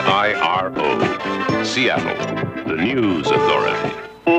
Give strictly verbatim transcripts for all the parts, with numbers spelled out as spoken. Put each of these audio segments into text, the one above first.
I R O, Seattle, the News Authority.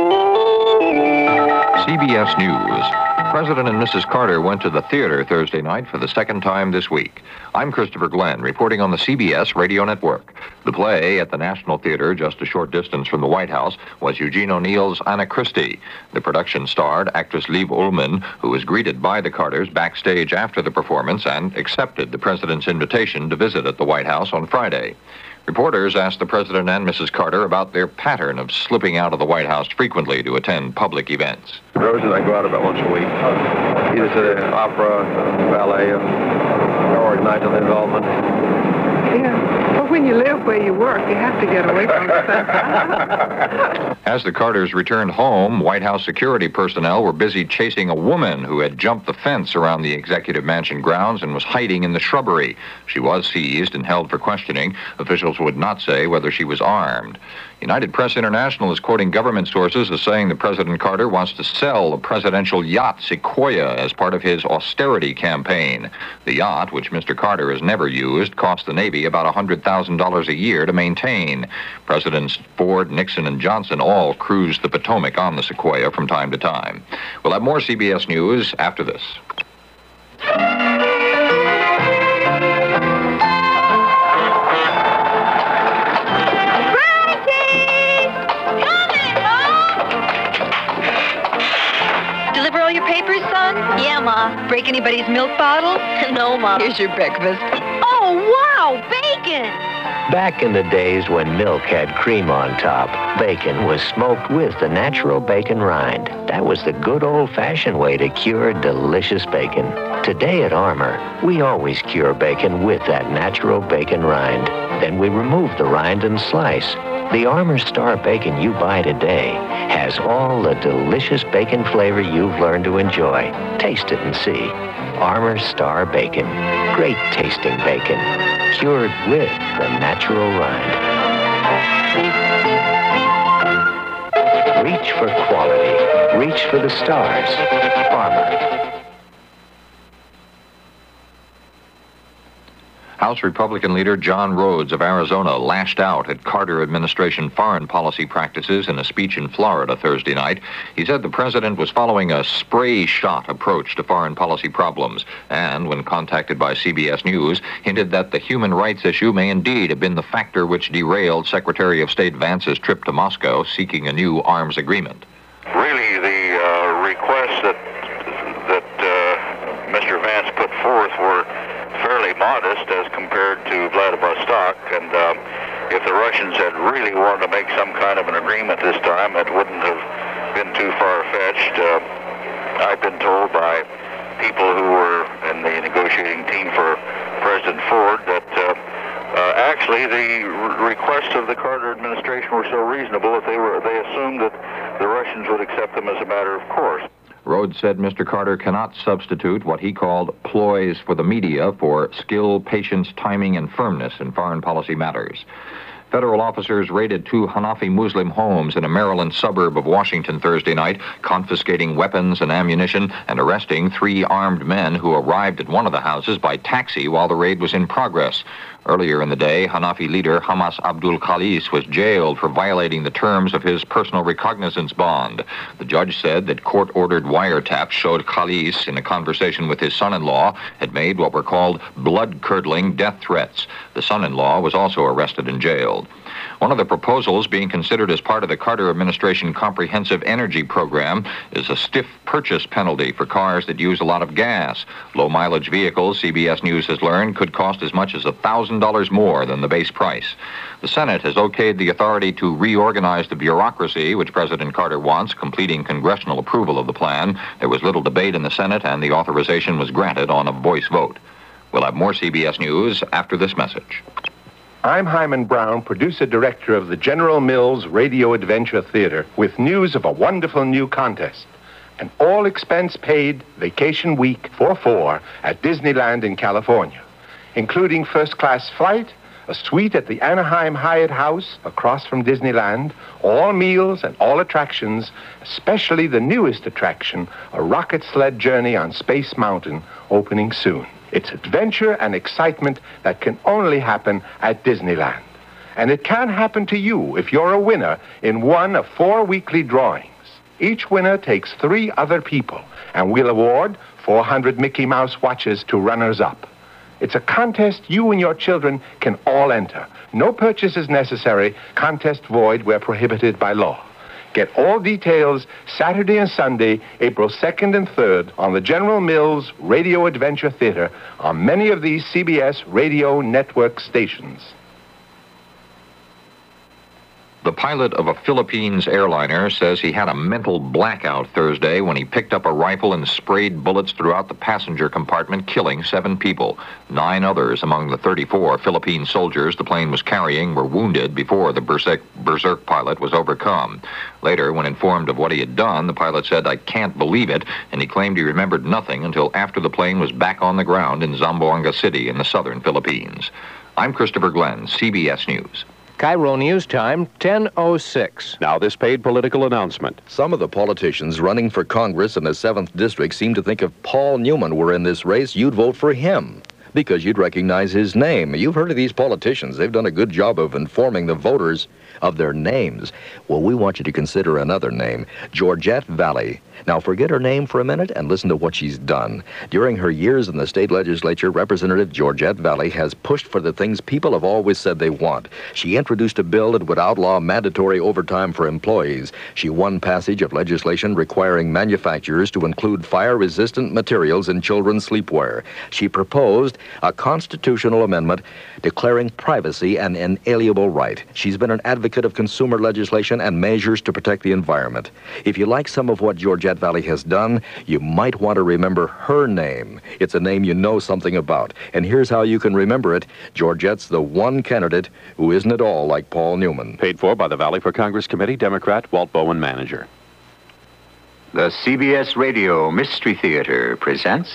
C B S News. President and Missus Carter went to the theater Thursday night for the second time this week. I'm Christopher Glenn, reporting on the C B S Radio Network. The play at the National Theater, just a short distance from the White House, was Eugene O'Neill's Anna Christie. The production starred actress Liv Ullmann, who was greeted by the Carters backstage after the performance and accepted the president's invitation to visit at the White House on Friday. Reporters asked the president and Missus Carter about their pattern of slipping out of the White House frequently to attend public events. Rose and I go out about once a week, either to the opera, uh, ballet, uh, or nightly involvement. Yeah. Well, when you live where you work, you have to get away from the center. As the Carters returned home, White House security personnel were busy chasing a woman who had jumped the fence around the Executive Mansion grounds and was hiding in the shrubbery. She was seized and held for questioning. Officials would not say whether she was armed. United Press International is quoting government sources as saying that President Carter wants to sell the presidential yacht Sequoia as part of his austerity campaign. The yacht, which Mister Carter has never used, cost the Navy about one hundred thousand dollars a year to maintain. Presidents Ford, Nixon, and Johnson all cruised the Potomac on the Sequoia from time to time. We'll have more C B S News after this. Papers, son? Yeah, Ma. Break anybody's milk bottle? No, Ma. Here's your breakfast. Oh, wow, bacon! Back in the days when milk had cream on top, bacon was smoked with the natural bacon rind. That was the good old-fashioned way to cure delicious bacon. Today at Armour, we always cure bacon with that natural bacon rind. Then we remove the rind and slice. The Armour Star bacon you buy today has all the delicious bacon flavor you've learned to enjoy. Taste it and see. Armour Star bacon. Great tasting bacon. Cured with the natural rind. Reach for quality. Reach for the stars. Armour. House Republican leader John Rhodes of Arizona lashed out at Carter administration foreign policy practices in a speech in Florida Thursday night. He said the president was following a spray shot approach to foreign policy problems and, when contacted by C B S News, hinted that the human rights issue may indeed have been the factor which derailed Secretary of State Vance's trip to Moscow seeking a new arms agreement. Really, the uh, requests that, that uh, Mister Vance put forth were fairly modest as compared to Vladivostok, and uh, if the Russians had really wanted to make some kind of an agreement this time, it wouldn't have been too far-fetched. Uh, I've been told by people who were in the negotiating team for President Ford that uh, uh, actually the re- requests of the Carter administration were so reasonable that they were they assumed that the Russians would accept them as a matter of course. Rhodes said Mister Carter cannot substitute what he called ploys for the media for skill, patience, timing, and firmness in foreign policy matters. Federal officers raided two Hanafi Muslim homes in a Maryland suburb of Washington Thursday night, confiscating weapons and ammunition and arresting three armed men who arrived at one of the houses by taxi while the raid was in progress. Earlier in the day, Hanafi leader Hamas Abdul Khalis was jailed for violating the terms of his personal recognizance bond. The judge said that court-ordered wiretaps showed Khalis, in a conversation with his son-in-law, had made what were called blood-curdling death threats. The son-in-law was also arrested and jailed. One of the proposals being considered as part of the Carter administration comprehensive energy program is a stiff purchase penalty for cars that use a lot of gas. Low-mileage vehicles, C B S News has learned, could cost as much as one thousand dollars more than the base price. The Senate has okayed the authority to reorganize the bureaucracy, which President Carter wants, completing congressional approval of the plan. There was little debate in the Senate, and the authorization was granted on a voice vote. We'll have more C B S News after this message. I'm Hyman Brown, producer-director of the General Mills Radio Adventure Theater, with news of a wonderful new contest. An all-expense-paid vacation week for four at Disneyland in California, including first-class flight, a suite at the Anaheim Hyatt House across from Disneyland, all meals and all attractions, especially the newest attraction, a rocket sled journey on Space Mountain, opening soon. It's adventure and excitement that can only happen at Disneyland. And it can happen to you if you're a winner in one of four weekly drawings. Each winner takes three other people, and we'll award four hundred Mickey Mouse watches to runners-up. It's a contest you and your children can all enter. No purchase is necessary. Contest void where prohibited by law. Get all details Saturday and Sunday, April second and third, on the General Mills Radio Adventure Theater on many of these C B S radio network stations. The pilot of a Philippines airliner says he had a mental blackout Thursday when he picked up a rifle and sprayed bullets throughout the passenger compartment, killing seven people. Nine others among the thirty-four Philippine soldiers the plane was carrying were wounded before the berserk, berserk pilot was overcome. Later, when informed of what he had done, the pilot said, "I can't believe it," and he claimed he remembered nothing until after the plane was back on the ground in Zamboanga City in the southern Philippines. I'm Christopher Glenn, C B S News. Cairo News Time, ten oh six. Now this paid political announcement. Some of the politicians running for Congress in the seventh District seem to think if Paul Newman were in this race, you'd vote for him because you'd recognize his name. You've heard of these politicians. They've done a good job of informing the voters of their names. Well, we want you to consider another name, Georgette Valley. Now, forget her name for a minute and listen to what she's done. During her years in the state legislature, Representative Georgette Valley has pushed for the things people have always said they want. She introduced a bill that would outlaw mandatory overtime for employees. She won passage of legislation requiring manufacturers to include fire-resistant materials in children's sleepwear. She proposed a constitutional amendment declaring privacy an inalienable right. She's been an advocate of consumer legislation and measures to protect the environment. If you like some of what Georgette Valley has done, you might want to remember her name. It's a name you know something about. And here's how you can remember it. Georgette's the one candidate who isn't at all like Paul Newman. Paid for by the Valley for Congress Committee, Democrat Walt Bowen, manager. The C B S Radio Mystery Theater presents...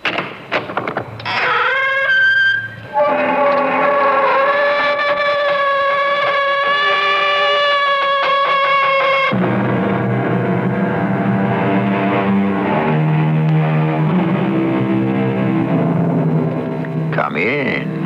Come in.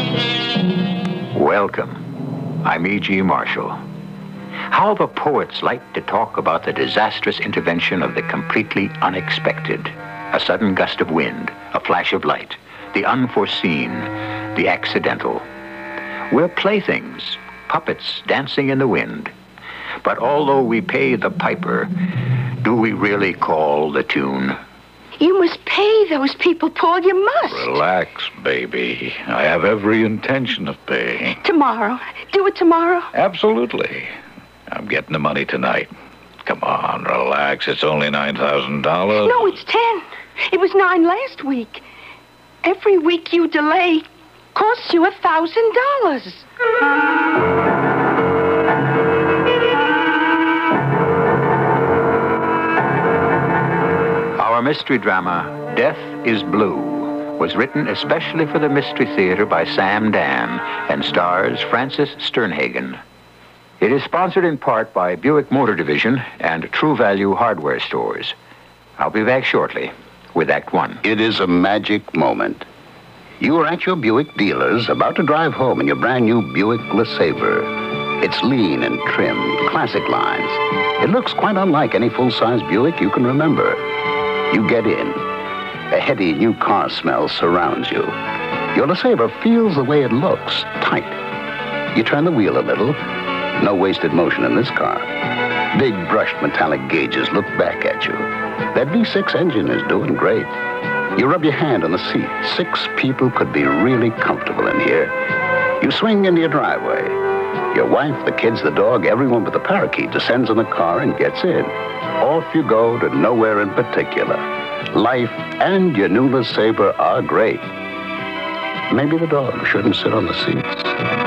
Welcome. I'm E G. Marshall. How the poets like to talk about the disastrous intervention of the completely unexpected. A sudden gust of wind, a flash of light, the unforeseen, the accidental. We're playthings, puppets dancing in the wind. But although we pay the piper, do we really call the tune? You must pay those people, Paul. You must. Relax, baby. I have every intention of paying. Tomorrow. Do it tomorrow. Absolutely. I'm getting the money tonight. Come on, relax. It's only nine thousand dollars. No, it's ten. It was nine last week. Every week you delay costs you a thousand dollars. Our mystery drama, Death is Blue, was written especially for the Mystery Theater by Sam Dan and stars Francis Sternhagen. It is sponsored in part by Buick Motor Division and True Value Hardware Stores. I'll be back shortly with Act One. It is a magic moment. You are at your Buick dealers, about to drive home in your brand new Buick LeSabre. It's lean and trim, classic lines. It looks quite unlike any full-size Buick you can remember. You get in. A heady new car smell surrounds you. Your LeSabre feels the way it looks, tight. You turn the wheel a little. No wasted motion in this car. Big brushed metallic gauges look back at you. That V six engine is doing great. You rub your hand on the seat. Six people could be really comfortable in here. You swing into your driveway. Your wife, the kids, the dog, everyone but the parakeet descends in the car and gets in. Off you go to nowhere in particular. Life and your new LeSabre are great. Maybe the dog shouldn't sit on the seats.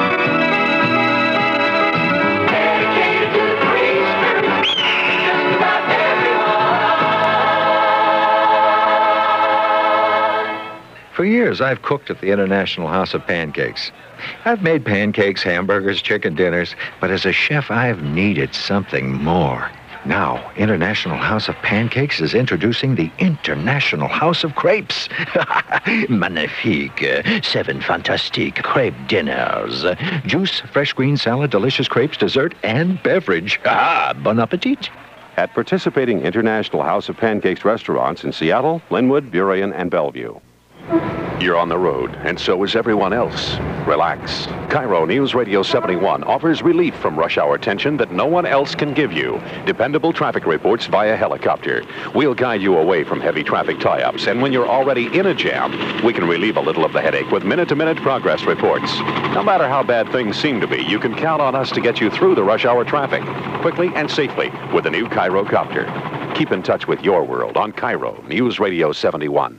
For years, I've cooked at the International House of Pancakes. I've made pancakes, hamburgers, chicken dinners, but as a chef, I've needed something more. Now, International House of Pancakes is introducing the International House of Crepes. Magnifique. Seven fantastic crepe dinners. Juice, fresh green salad, delicious crepes, dessert, and beverage. Ah, bon appetit. At participating International House of Pancakes restaurants in Seattle, Linwood, Burien, and Bellevue. You're on the road, and so is everyone else. Relax. Cairo News Radio seventy-one offers relief from rush hour tension that no one else can give you. Dependable traffic reports via helicopter. We'll guide you away from heavy traffic tie-ups, and when you're already in a jam, we can relieve a little of the headache with minute-to-minute progress reports. No matter how bad things seem to be, you can count on us to get you through the rush hour traffic, quickly and safely, with the new Cairo Copter. Keep in touch with your world on Cairo News Radio seventy-one.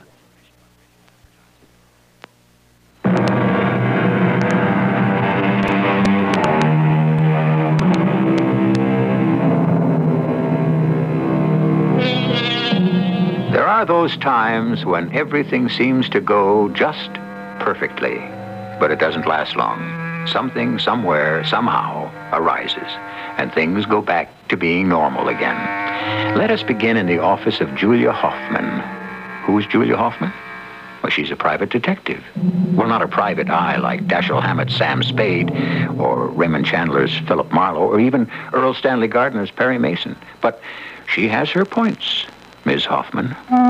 There are those times when everything seems to go just perfectly, but it doesn't last long. Something, somewhere, somehow arises, and things go back to being normal again. Let us begin in the office of Julia Hoffman. Who is Julia Hoffman? Well, she's a private detective. Well, not a private eye like Dashiell Hammett's Sam Spade, or Raymond Chandler's Philip Marlowe, or even Earl Stanley Gardner's Perry Mason. But she has her points, Miz Hoffman.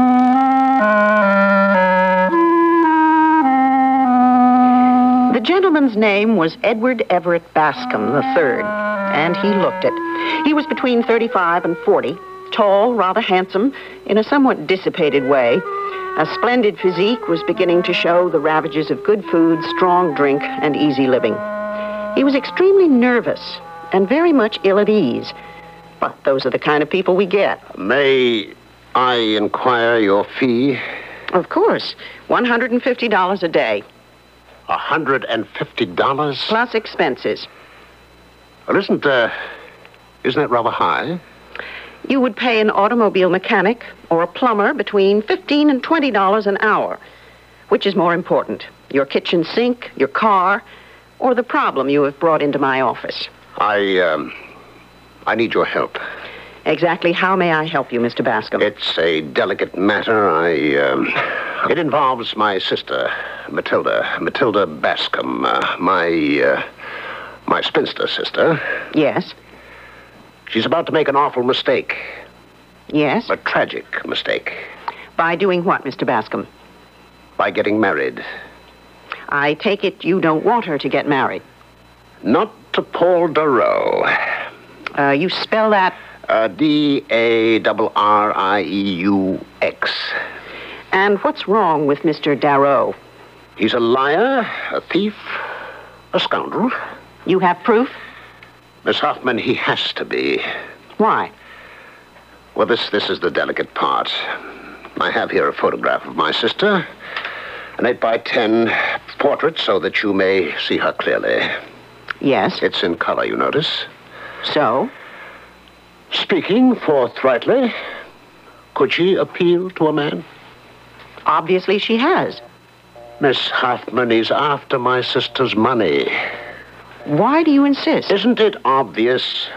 The gentleman's name was Edward Everett Bascom the third, and he looked it. He was between thirty-five and forty, tall, rather handsome, in a somewhat dissipated way. A splendid physique was beginning to show the ravages of good food, strong drink, and easy living. He was extremely nervous and very much ill at ease. But those are the kind of people we get. May I inquire your fee? Of course. one hundred fifty dollars a day. one hundred fifty dollars? Plus expenses. Well, isn't, uh, isn't that rather high? You would pay an automobile mechanic or a plumber between fifteen and twenty dollars an hour. Which is more important, your kitchen sink, your car, or the problem you have brought into my office? I, um, I need your help. Exactly how may I help you, Mister Bascom? It's a delicate matter. I, um, it involves my sister, Matilda. Matilda Bascom, uh, my, uh, my spinster sister. Yes? She's about to make an awful mistake. Yes? A tragic mistake. By doing what, Mister Bascom? By getting married. I take it you don't want her to get married. Not to Paul Darrow. Uh, you spell that? Uh, D A R R I E U X. And what's wrong with Mister Darrow? He's a liar, a thief, a scoundrel. You have proof? Miss Hoffman, he has to be. Why? Well, this, this is the delicate part. I have here a photograph of my sister. An eight by ten portrait so that you may see her clearly. Yes? It's in color, you notice. So? Speaking forthrightly, could she appeal to a man? Obviously she has. Miss Hoffman, he's after my sister's money. Why do you insist? Isn't it obvious?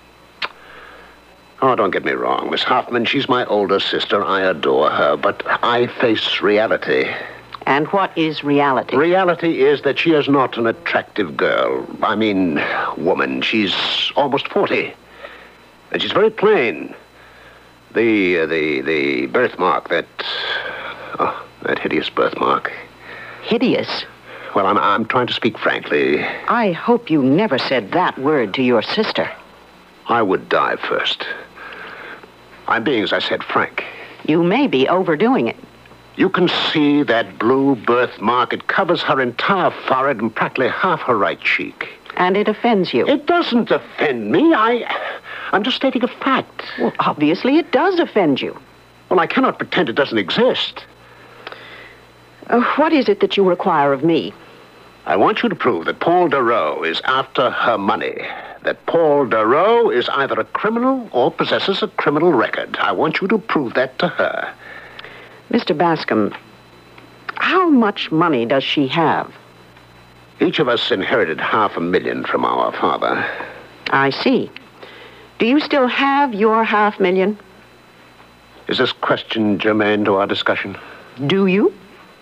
Oh, don't get me wrong, Miss Hoffman. She's my older sister. I adore her, but I face reality. And what is reality? Reality is that she is not an attractive girl. I mean, woman. She's almost forty. And she's very plain. The, uh, the, the birthmark, that, oh, that hideous birthmark. Hideous? Well, I'm, I'm trying to speak frankly. I hope you never said that word to your sister. I would die first. I'm being, as I said, frank. You may be overdoing it. You can see that blue birthmark. It covers her entire forehead and practically half her right cheek. And it offends you? It doesn't offend me. I, I'm just stating a fact. Well, obviously it does offend you. Well, I cannot pretend it doesn't exist. Uh, what is it that you require of me? I want you to prove that Paul Darrow is after her money. That Paul Darrow is either a criminal or possesses a criminal record. I want you to prove that to her. Mister Bascom, how much money does she have? Each of us inherited half a million from our father. I see. Do you still have your half million? Is this question germane to our discussion? Do you?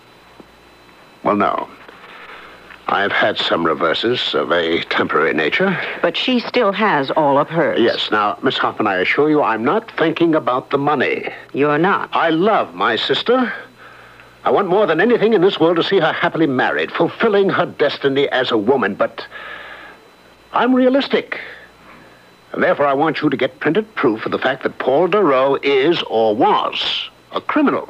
Well, no. I've had some reverses of a temporary nature. But she still has all of hers. Yes. Now, Miss Hoffman, I assure you I'm not thinking about the money. You're not? I love my sister. I want more than anything in this world to see her happily married, fulfilling her destiny as a woman, but I'm realistic. And therefore I want you to get printed proof of the fact that Paul Darrow is, or was, a criminal.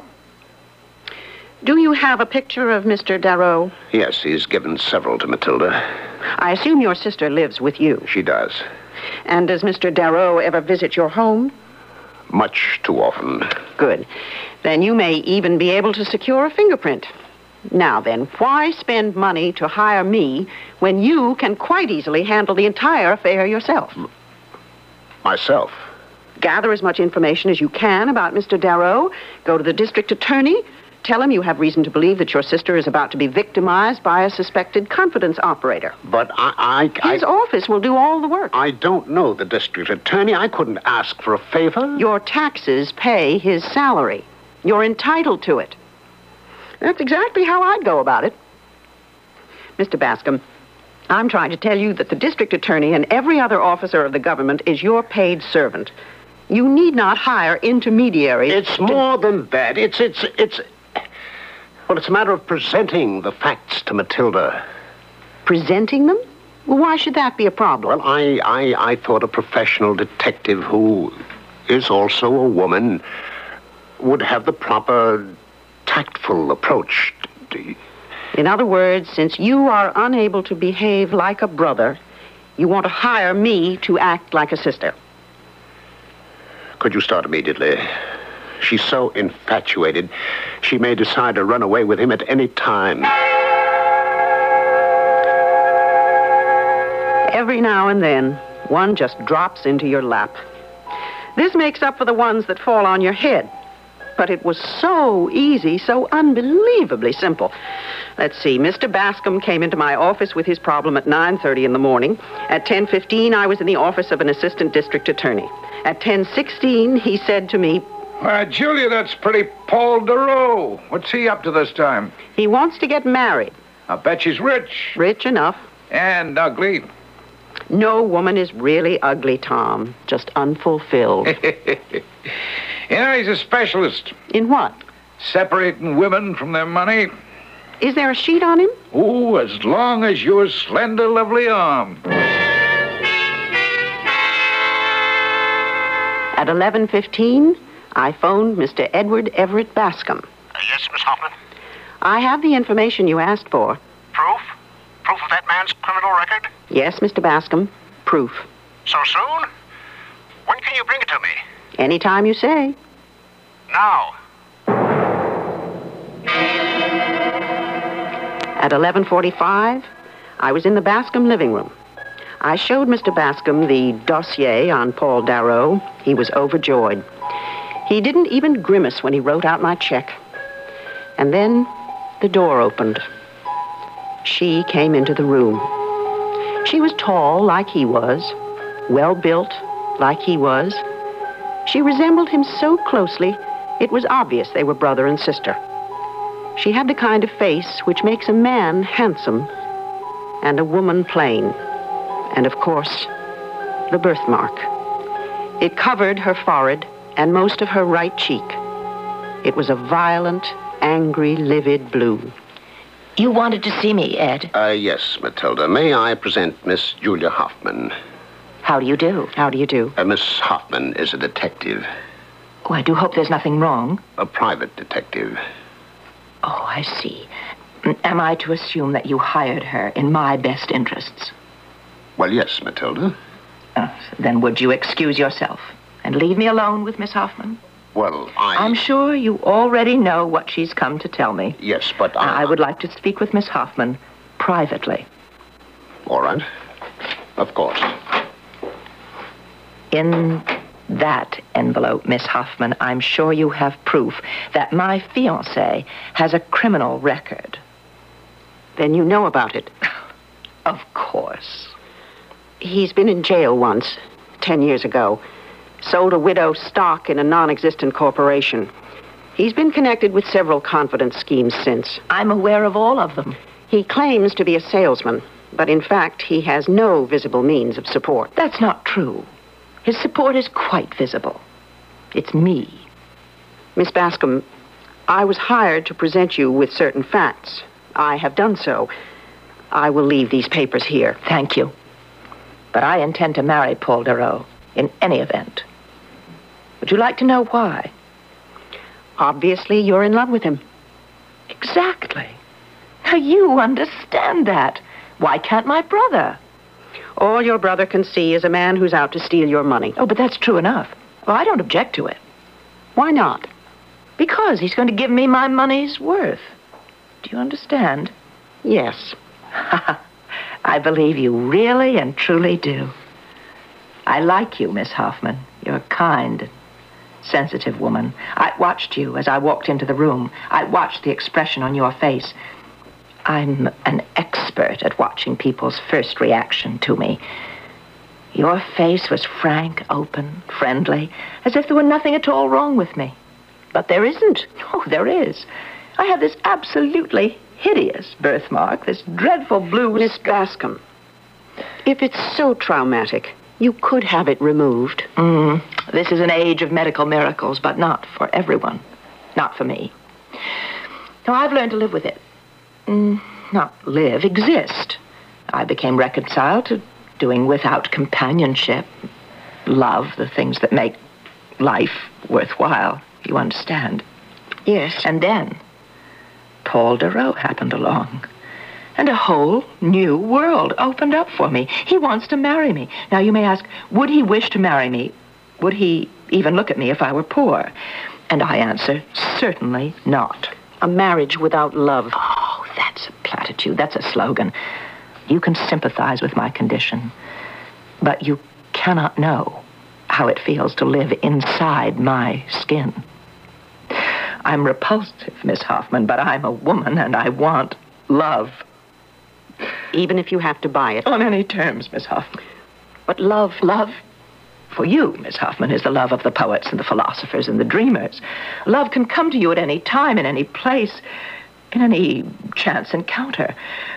Do you have a picture of Mister Darrow? Yes, he's given several to Matilda. I assume your sister lives with you. She does. And does Mister Darrow ever visit your home? Much too often. Good. Then you may even be able to secure a fingerprint. Now then, why spend money to hire me when you can quite easily handle the entire affair yourself? Myself? Gather as much information as you can about Mister Darrow. Go to the district attorney. Tell him you have reason to believe that your sister is about to be victimized by a suspected confidence operator. But I... I His I, office will do all the work. I don't know the district attorney. I couldn't ask for a favor. Your taxes pay his salary. You're entitled to it. That's exactly how I'd go about it. Mister Bascom, I'm trying to tell you that the district attorney and every other officer of the government is your paid servant. You need not hire intermediaries. It's more than that. It's, it's, it's... Well, it's a matter of presenting the facts to Matilda. Presenting them? Well, why should that be a problem? Well, I, I, I thought a professional detective who is also a woman would have the proper tactful approach. To... In other words, since you are unable to behave like a brother, you want to hire me to act like a sister. Could you start immediately? She's so infatuated, she may decide to run away with him at any time. Every now and then, one just drops into your lap. This makes up for the ones that fall on your head. But it was so easy, so unbelievably simple. Let's see, Mister Bascom came into my office with his problem at nine thirty in the morning. At ten fifteen, I was in the office of an assistant district attorney. At ten sixteen, he said to me, Why, Julia, that's pretty Paul Darrow. What's he up to this time? He wants to get married. I bet she's rich. Rich enough. And ugly. No woman is really ugly, Tom. Just unfulfilled. You know, he's a specialist. In what? Separating women from their money. Is there a sheet on him? Oh, as long as your slender, lovely arm. At eleven fifteen, I phoned Mister Edward Everett Bascom. Uh, yes, Miss Hoffman? I have the information you asked for. Proof? Proof of that man's criminal record? Yes, Mister Bascom. Proof. So soon? When can you bring it to me? Anytime you say. Now. At eleven forty-five, I was in the Bascom living room. I showed Mister Bascom the dossier on Paul Darrow. He was overjoyed. He didn't even grimace when he wrote out my check. And then the door opened. She came into the room. She was tall like he was, well-built like he was. She resembled him so closely, it was obvious they were brother and sister. She had the kind of face which makes a man handsome and a woman plain. And, of course, the birthmark. It covered her forehead and most of her right cheek. It was a violent, angry, livid blue. You wanted to see me, Ed? Uh, yes, Matilda. May I present Miss Julia Hoffman? How do you do? How do you do? Uh, Miss Hoffman is a detective. Oh, I do hope there's nothing wrong. A private detective. Oh, I see. Am I to assume that you hired her in my best interests? Well, yes, Matilda. Oh, then would you excuse yourself and leave me alone with Miss Hoffman? Well, I... I'm sure you already know what she's come to tell me. Yes, but I... I would like to speak with Miss Hoffman privately. All right. Of course. In that envelope, Miss Hoffman, I'm sure you have proof that my fiancé has a criminal record. Then you know about it. Of course. He's been in jail once. ten years ago. Sold a widow's stock in a non-existent corporation. He's been connected with several confidence schemes since. I'm aware of all of them. He claims to be a salesman, but in fact, he has no visible means of support. That's not true. His support is quite visible. It's me. Miss Bascom, I was hired to present you with certain facts. I have done so. I will leave these papers here. Thank you. But I intend to marry Paul Darrow in any event. Would you like to know why? Obviously, you're in love with him. Exactly. Now, you understand that. Why can't my brother? All your brother can see is a man who's out to steal your money. Oh, but that's true enough. Well, I don't object to it. Why not? Because he's going to give me my money's worth. Do you understand? Yes. I believe you really and truly do. I like you, Miss Hoffman. You're a kind, sensitive woman. I watched you as I walked into the room. I watched the expression on your face. I'm an expert at watching people's first reaction to me. Your face was frank, open, friendly, as if there were nothing at all wrong with me. But there isn't. Oh, there is. I have this absolutely hideous birthmark, this dreadful blue... Miss Bascom, if it's so traumatic, you could have it removed. Mm, this is an age of medical miracles, but not for everyone. Not for me. Now, I've learned to live with it. Mm, not live, exist. I became reconciled to doing without companionship, love, the things that make life worthwhile. You understand? Yes. And then Paul Darrow happened along. And a whole new world opened up for me. He wants to marry me. Now, you may ask, would he wish to marry me? Would he even look at me if I were poor? And I answer, certainly not. A marriage without love. Oh, that's a platitude. That's a slogan. You can sympathize with my condition, but you cannot know how it feels to live inside my skin. I'm repulsive, Miss Hoffman, but I'm a woman and I want love. Even if you have to buy it. On any terms, Miss Hoffman. But love... Love for you, Miss Hoffman, is the love of the poets and the philosophers and the dreamers. Love can come to you at any time, in any place, in any chance encounter.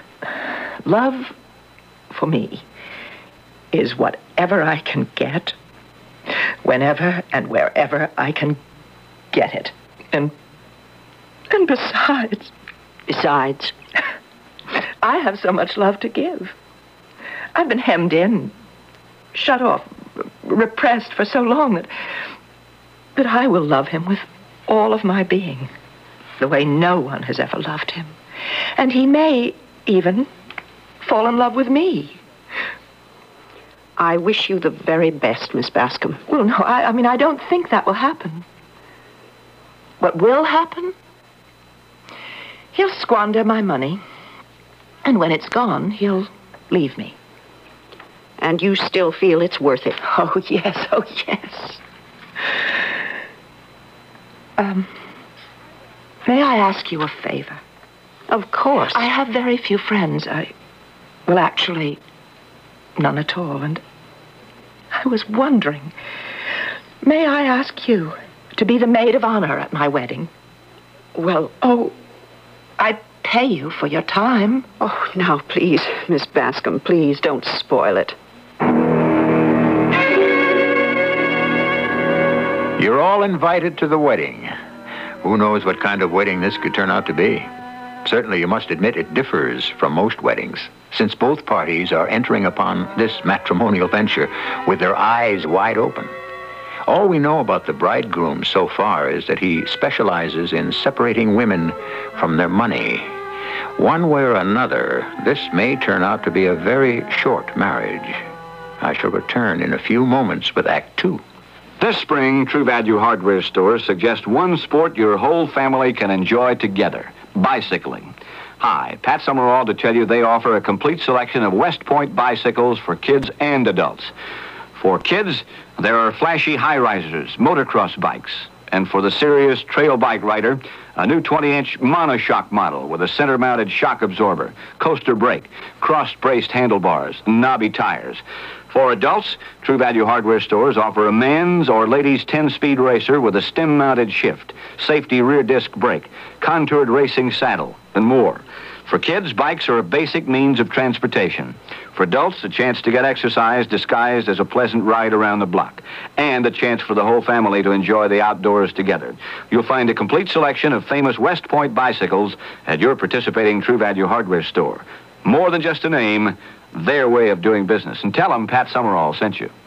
Love, for me, is whatever I can get, whenever and wherever I can get it. And, and besides... Besides... I have so much love to give. I've been hemmed in, shut off, repressed for so long that, that I will love him with all of my being, the way no one has ever loved him. And he may even fall in love with me. I wish you the very best, Miss Bascom. Well, no, I, I mean, I don't think that will happen. What will happen? He'll squander my money. And when it's gone, he'll leave me. And you still feel it's worth it? Oh, yes, oh, yes. Um, may I ask you a favor? Of course. I have very few friends. I, well, actually, none at all. And I was wondering, may I ask you to be the maid of honor at my wedding? Well, oh, I pay you for your time. Oh, now, please, Miss Bascom, please don't spoil it. You're all invited to the wedding. Who knows what kind of wedding this could turn out to be? Certainly, you must admit it differs from most weddings, since both parties are entering upon this matrimonial venture with their eyes wide open. All we know about the bridegroom so far is that he specializes in separating women from their money. One way or another, this may turn out to be a very short marriage. I shall return in a few moments with Act Two. This spring, True Value hardware stores suggest one sport your whole family can enjoy together: bicycling. Hi, Pat Summerall to tell you they offer a complete selection of West Point bicycles for kids and adults. For kids, there are flashy high-risers, motocross bikes, And for the serious trail bike rider, a new twenty-inch monoshock model with a center-mounted shock absorber, coaster brake, cross-braced handlebars, and knobby tires. For adults, True Value hardware stores offer a man's or ladies' ten-speed racer with a stem-mounted shift, safety rear disc brake, contoured racing saddle, and more. For kids, bikes are a basic means of transportation. For adults, a chance to get exercise disguised as a pleasant ride around the block, and a chance for the whole family to enjoy the outdoors together. You'll find a complete selection of famous West Point bicycles at your participating True Value hardware store. More than just a name, their way of doing business. And tell them Pat Summerall sent you.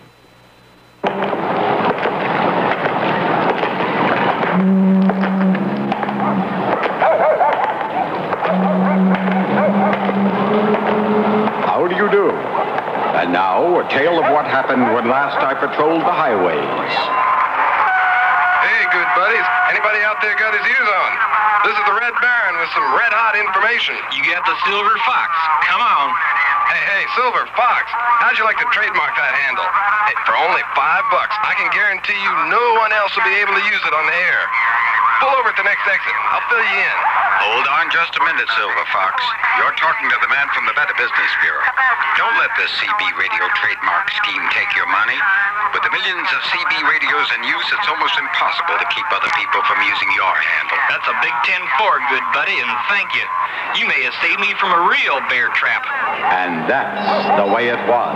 How do you do? And now, a tale of what happened when last I patrolled the highways. Hey, good buddies. Anybody out there got his ears on? This is the Red Baron with some red-hot information. You got the Silver Fox. Come on. Hey, hey, Silver Fox, how'd you like to trademark that handle? Hey, for only five bucks, I can guarantee you no one else will be able to use it on the air. Pull over at the next exit. I'll fill you in. Hold on just a minute, Silver Fox. You're talking to the man from the Better Business Bureau. Don't let the C B radio trademark scheme take your money. With the millions of C B radios in use, it's almost impossible to keep other people from using your handle. That's a big ten four, good buddy, and thank you. You may have saved me from a real bear trap. And that's the way it was.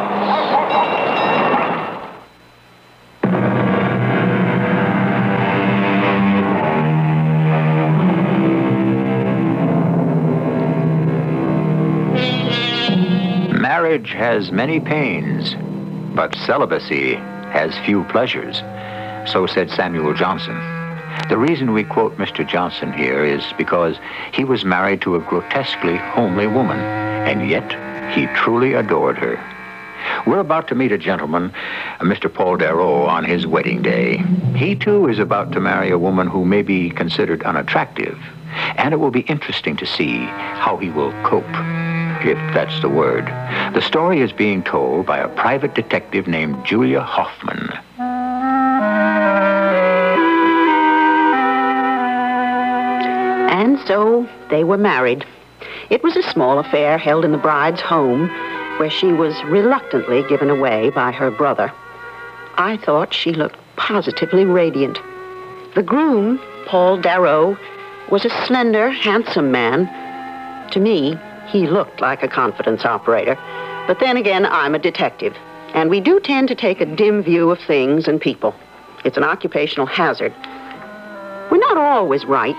Marriage has many pains, but celibacy has few pleasures. So said Samuel Johnson. The reason we quote Mister Johnson here is because he was married to a grotesquely homely woman, and yet he truly adored her. We're about to meet a gentleman, Mister Paul Darrow, on his wedding day. He, too, is about to marry a woman who may be considered unattractive, and it will be interesting to see how he will cope, if that's the word. The story is being told by a private detective named Julia Hoffman. And so they were married. It was a small affair held in the bride's home, where she was reluctantly given away by her brother. I thought she looked positively radiant. The groom, Paul Darrow, was a slender, handsome man. To me, he looked like a confidence operator. But then again, I'm a detective, and we do tend to take a dim view of things and people. It's an occupational hazard. We're not always right.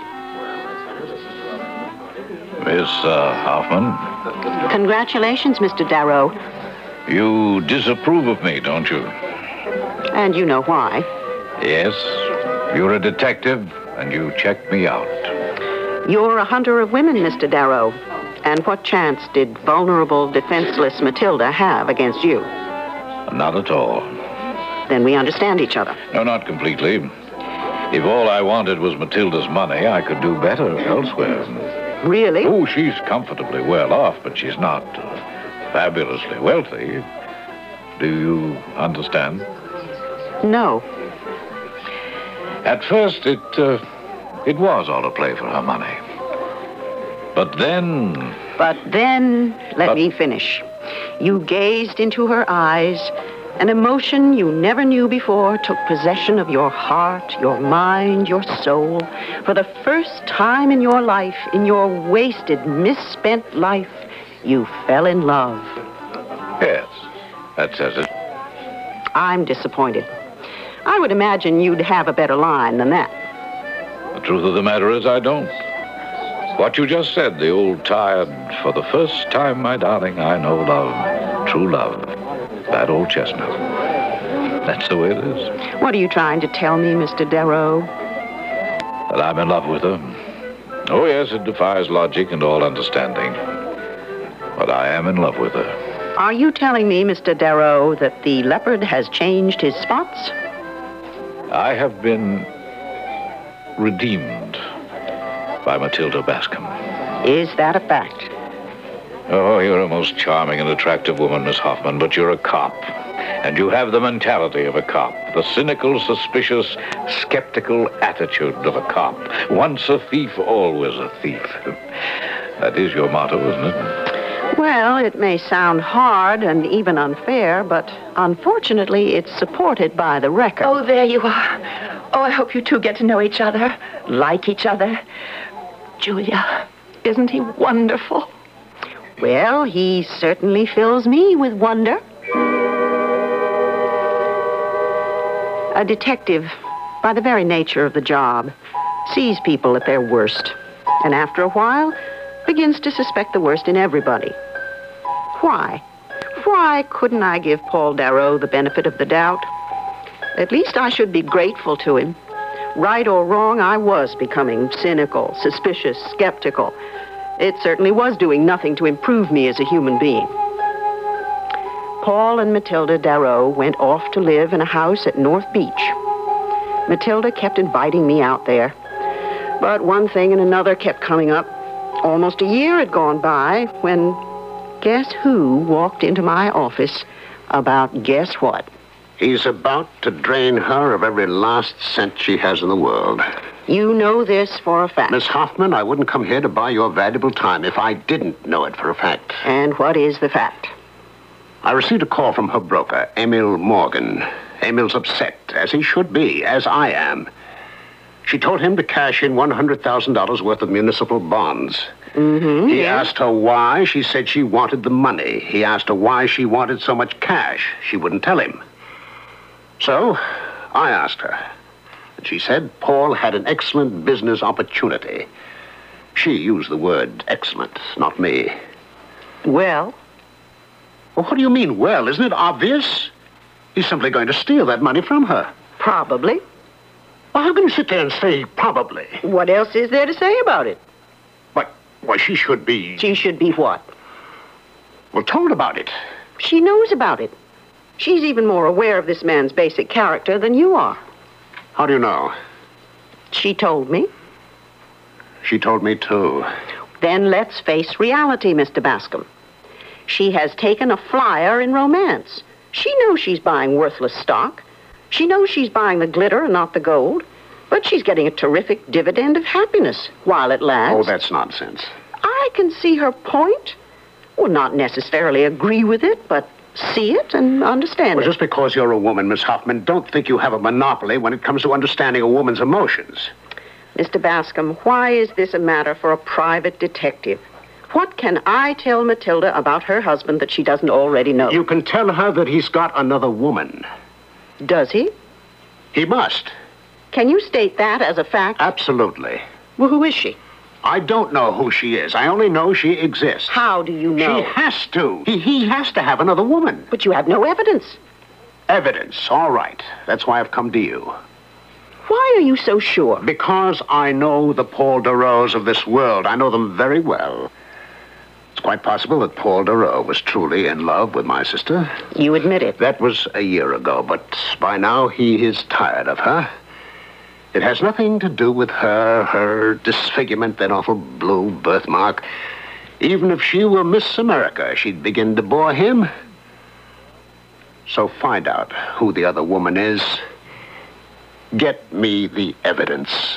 Miss uh, Hoffman? Congratulations, Mister Darrow. You disapprove of me, don't you? And you know why. Yes. You're a detective, and you checked me out. You're a hunter of women, Mister Darrow. And what chance did vulnerable, defenseless Matilda have against you? Not at all. Then we understand each other. No, not completely. If all I wanted was Matilda's money, I could do better elsewhere. Really? Oh, she's comfortably well off, but she's not uh, fabulously wealthy. Do you understand? No. At first, it, uh, it was all a play for her money. But then... But then, let but... me finish. You gazed into her eyes. An emotion you never knew before took possession of your heart, your mind, your soul. For the first time in your life, in your wasted, misspent life, you fell in love. Yes, that says it. I'm disappointed. I would imagine you'd have a better line than that. The truth of the matter is I don't. What you just said, the old tired, for the first time, my darling, I know love, true love. That old chestnut. That's the way it is. What are you trying to tell me, Mister Darrow? That I'm in love with her. Oh, yes, it defies logic and all understanding. But I am in love with her. Are you telling me, Mister Darrow, that the leopard has changed his spots? I have been redeemed by Matilda Bascom. Is that a fact? Oh, you're a most charming and attractive woman, Miss Hoffman, but you're a cop. And you have the mentality of a cop, the cynical, suspicious, skeptical attitude of a cop. Once a thief, always a thief. That is your motto, isn't it? Well, it may sound hard and even unfair, but unfortunately, it's supported by the record. Oh, there you are. Oh, I hope you two get to know each other, like each other. Julia, isn't he wonderful? Well, he certainly fills me with wonder. A detective, by the very nature of the job, sees people at their worst, and after a while, begins to suspect the worst in everybody. Why? Why couldn't I give Paul Darrow the benefit of the doubt? At least I should be grateful to him. Right or wrong, I was becoming cynical, suspicious, skeptical. It certainly was doing nothing to improve me as a human being. Paul and Matilda Darrow went off to live in a house at North Beach. Matilda kept inviting me out there. But one thing and another kept coming up. Almost a year had gone by when, guess who walked into my office about guess what? He's about to drain her of every last cent she has in the world. You know this for a fact. Miss Hoffman, I wouldn't come here to buy your valuable time if I didn't know it for a fact. And what is the fact? I received a call from her broker, Emil Morgan. Emil's upset, as he should be, as I am. She told him to cash in one hundred thousand dollars worth of municipal bonds. Mm-hmm. He asked her why. She said she wanted the money. He asked her why she wanted so much cash. She wouldn't tell him. So, I asked her. And she said Paul had an excellent business opportunity. She used the word excellent, not me. Well? Well, what do you mean, well? Isn't it obvious? He's simply going to steal that money from her. Probably. Well, how can you sit there and say probably? What else is there to say about it? But, well, she should be... She should be what? Well, told about it. She knows about it. She's even more aware of this man's basic character than you are. How do you know? She told me. She told me, too. Then let's face reality, Mister Bascom. She has taken a flyer in romance. She knows she's buying worthless stock. She knows she's buying the glitter and not the gold. But she's getting a terrific dividend of happiness while it lasts. Oh, that's nonsense. I can see her point. Well, not necessarily agree with it, but see it and understand well, it. Just because you're a woman, Miss Hoffman, don't think you have a monopoly when it comes to understanding a woman's emotions. Mister Bascom, why is this a matter for a private detective? What can I tell Matilda about her husband that she doesn't already know? You can tell her that he's got another woman. Does he? He must. Can you state that as a fact? Absolutely. Well, who is she? I don't know who she is. I only know she exists. How do you know? She has to. He, he has to have another woman. But you have no evidence. Evidence, all right. That's why I've come to you. Why are you so sure? Because I know the Paul Darrows of this world. I know them very well. It's quite possible that Paul Darrow was truly in love with my sister. You admit it. That was a year ago, but by now he is tired of her. It has nothing to do with her, her disfigurement, that awful blue birthmark. Even if she were Miss America, she'd begin to bore him. So find out who the other woman is. Get me the evidence.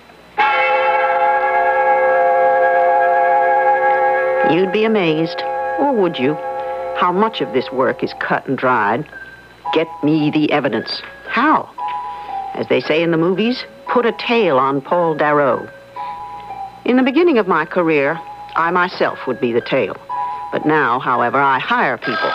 You'd be amazed, or would you, how much of this work is cut and dried. Get me the evidence. How? As they say in the movies, put a tail on Paul Darrow. In the beginning of my career, I myself would be the tail. But now, however, I hire people.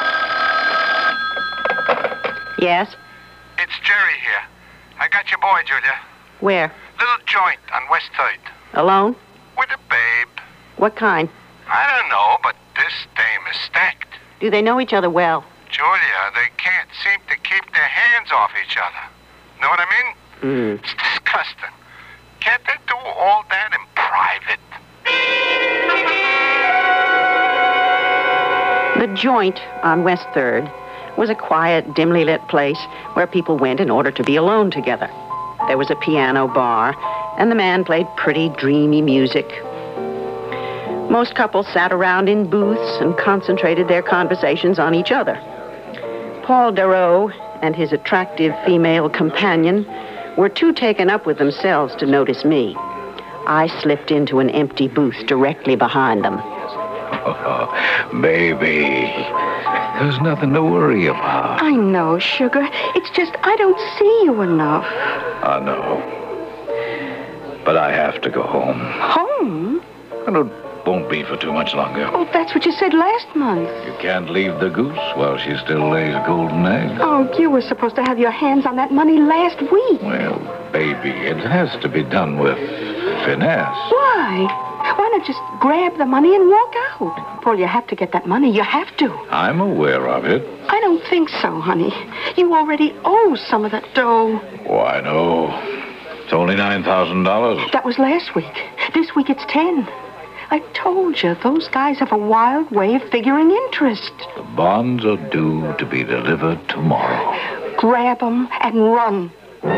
Yes? It's Jerry here. I got your boy, Julia. Where? Little joint on West Third. Alone? With a babe. What kind? I don't know, but this dame is stacked. Do they know each other well? Julia, they can't seem to keep their hands off each other. Know what I mean? Mm. It's disgusting. Can't they do all that in private? The joint on West Third was a quiet, dimly lit place where people went in order to be alone together. There was a piano bar, and the man played pretty, dreamy music. Most couples sat around in booths and concentrated their conversations on each other. Paul Darrow and his attractive female companion were too taken up with themselves to notice me. I slipped into an empty booth directly behind them. Oh, baby, there's nothing to worry about. I know, sugar. It's just I don't see you enough. I know. But I have to go home. Home? And it won't be for too much longer. Oh, that's what you said last month. You can't leave the goose while she still lays golden eggs. Oh, you were supposed to have your hands on that money last week. Well, baby, it has to be done with finesse. Why? Why not just grab the money and walk out? Paul, you have to get that money. You have to. I'm aware of it. I don't think so, honey. You already owe some of that dough. Oh, I know. It's only nine thousand dollars. That was last week. This week it's ten. I told you, those guys have a wild way of figuring interest. The bonds are due to be delivered tomorrow. Grab them and run.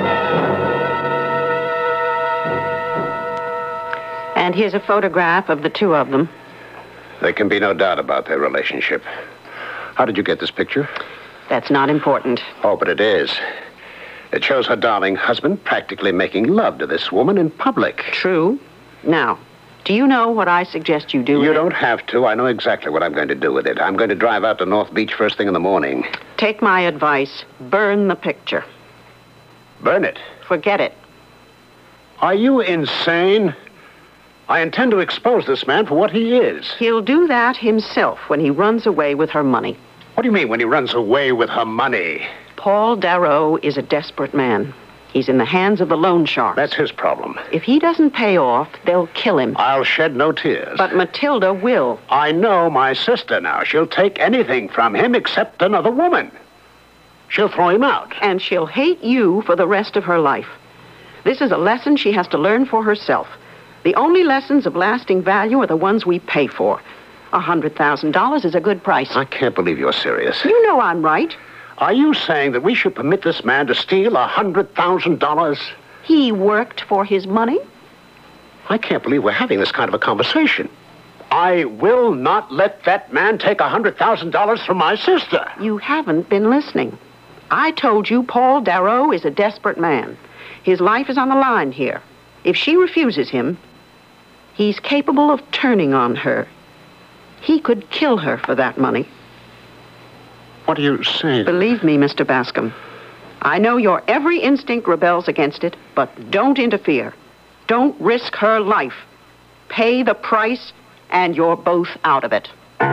And here's a photograph of the two of them. There can be no doubt about their relationship. How did you get this picture? That's not important. Oh, but it is. It shows her darling husband practically making love to this woman in public. True. Now, do you know what I suggest you do? You don't have to. I know exactly what I'm going to do with it. I'm going to drive out to North Beach first thing in the morning. Take my advice. Burn the picture. Burn it? Forget it. Are you insane? I intend to expose this man for what he is. He'll do that himself when he runs away with her money. What do you mean, when he runs away with her money? Paul Darrow is a desperate man. He's in the hands of the loan sharks. That's his problem. If he doesn't pay off, they'll kill him. I'll shed no tears. But Matilda will. I know my sister now. She'll take anything from him except another woman. She'll throw him out. And she'll hate you for the rest of her life. This is a lesson she has to learn for herself. The only lessons of lasting value are the ones we pay for. A hundred thousand dollars is a good price. I can't believe you're serious. You know I'm right. Are you saying that we should permit this man to steal a hundred thousand dollars? He worked for his money. I can't believe we're having this kind of a conversation. I will not let that man take a hundred thousand dollars from my sister. You haven't been listening. I told you Paul Darrow is a desperate man. His life is on the line here. If she refuses him, he's capable of turning on her. He could kill her for that money. What are you saying? Believe me, Mister Bascom. I know your every instinct rebels against it, but don't interfere. Don't risk her life. Pay the price, and you're both out of it.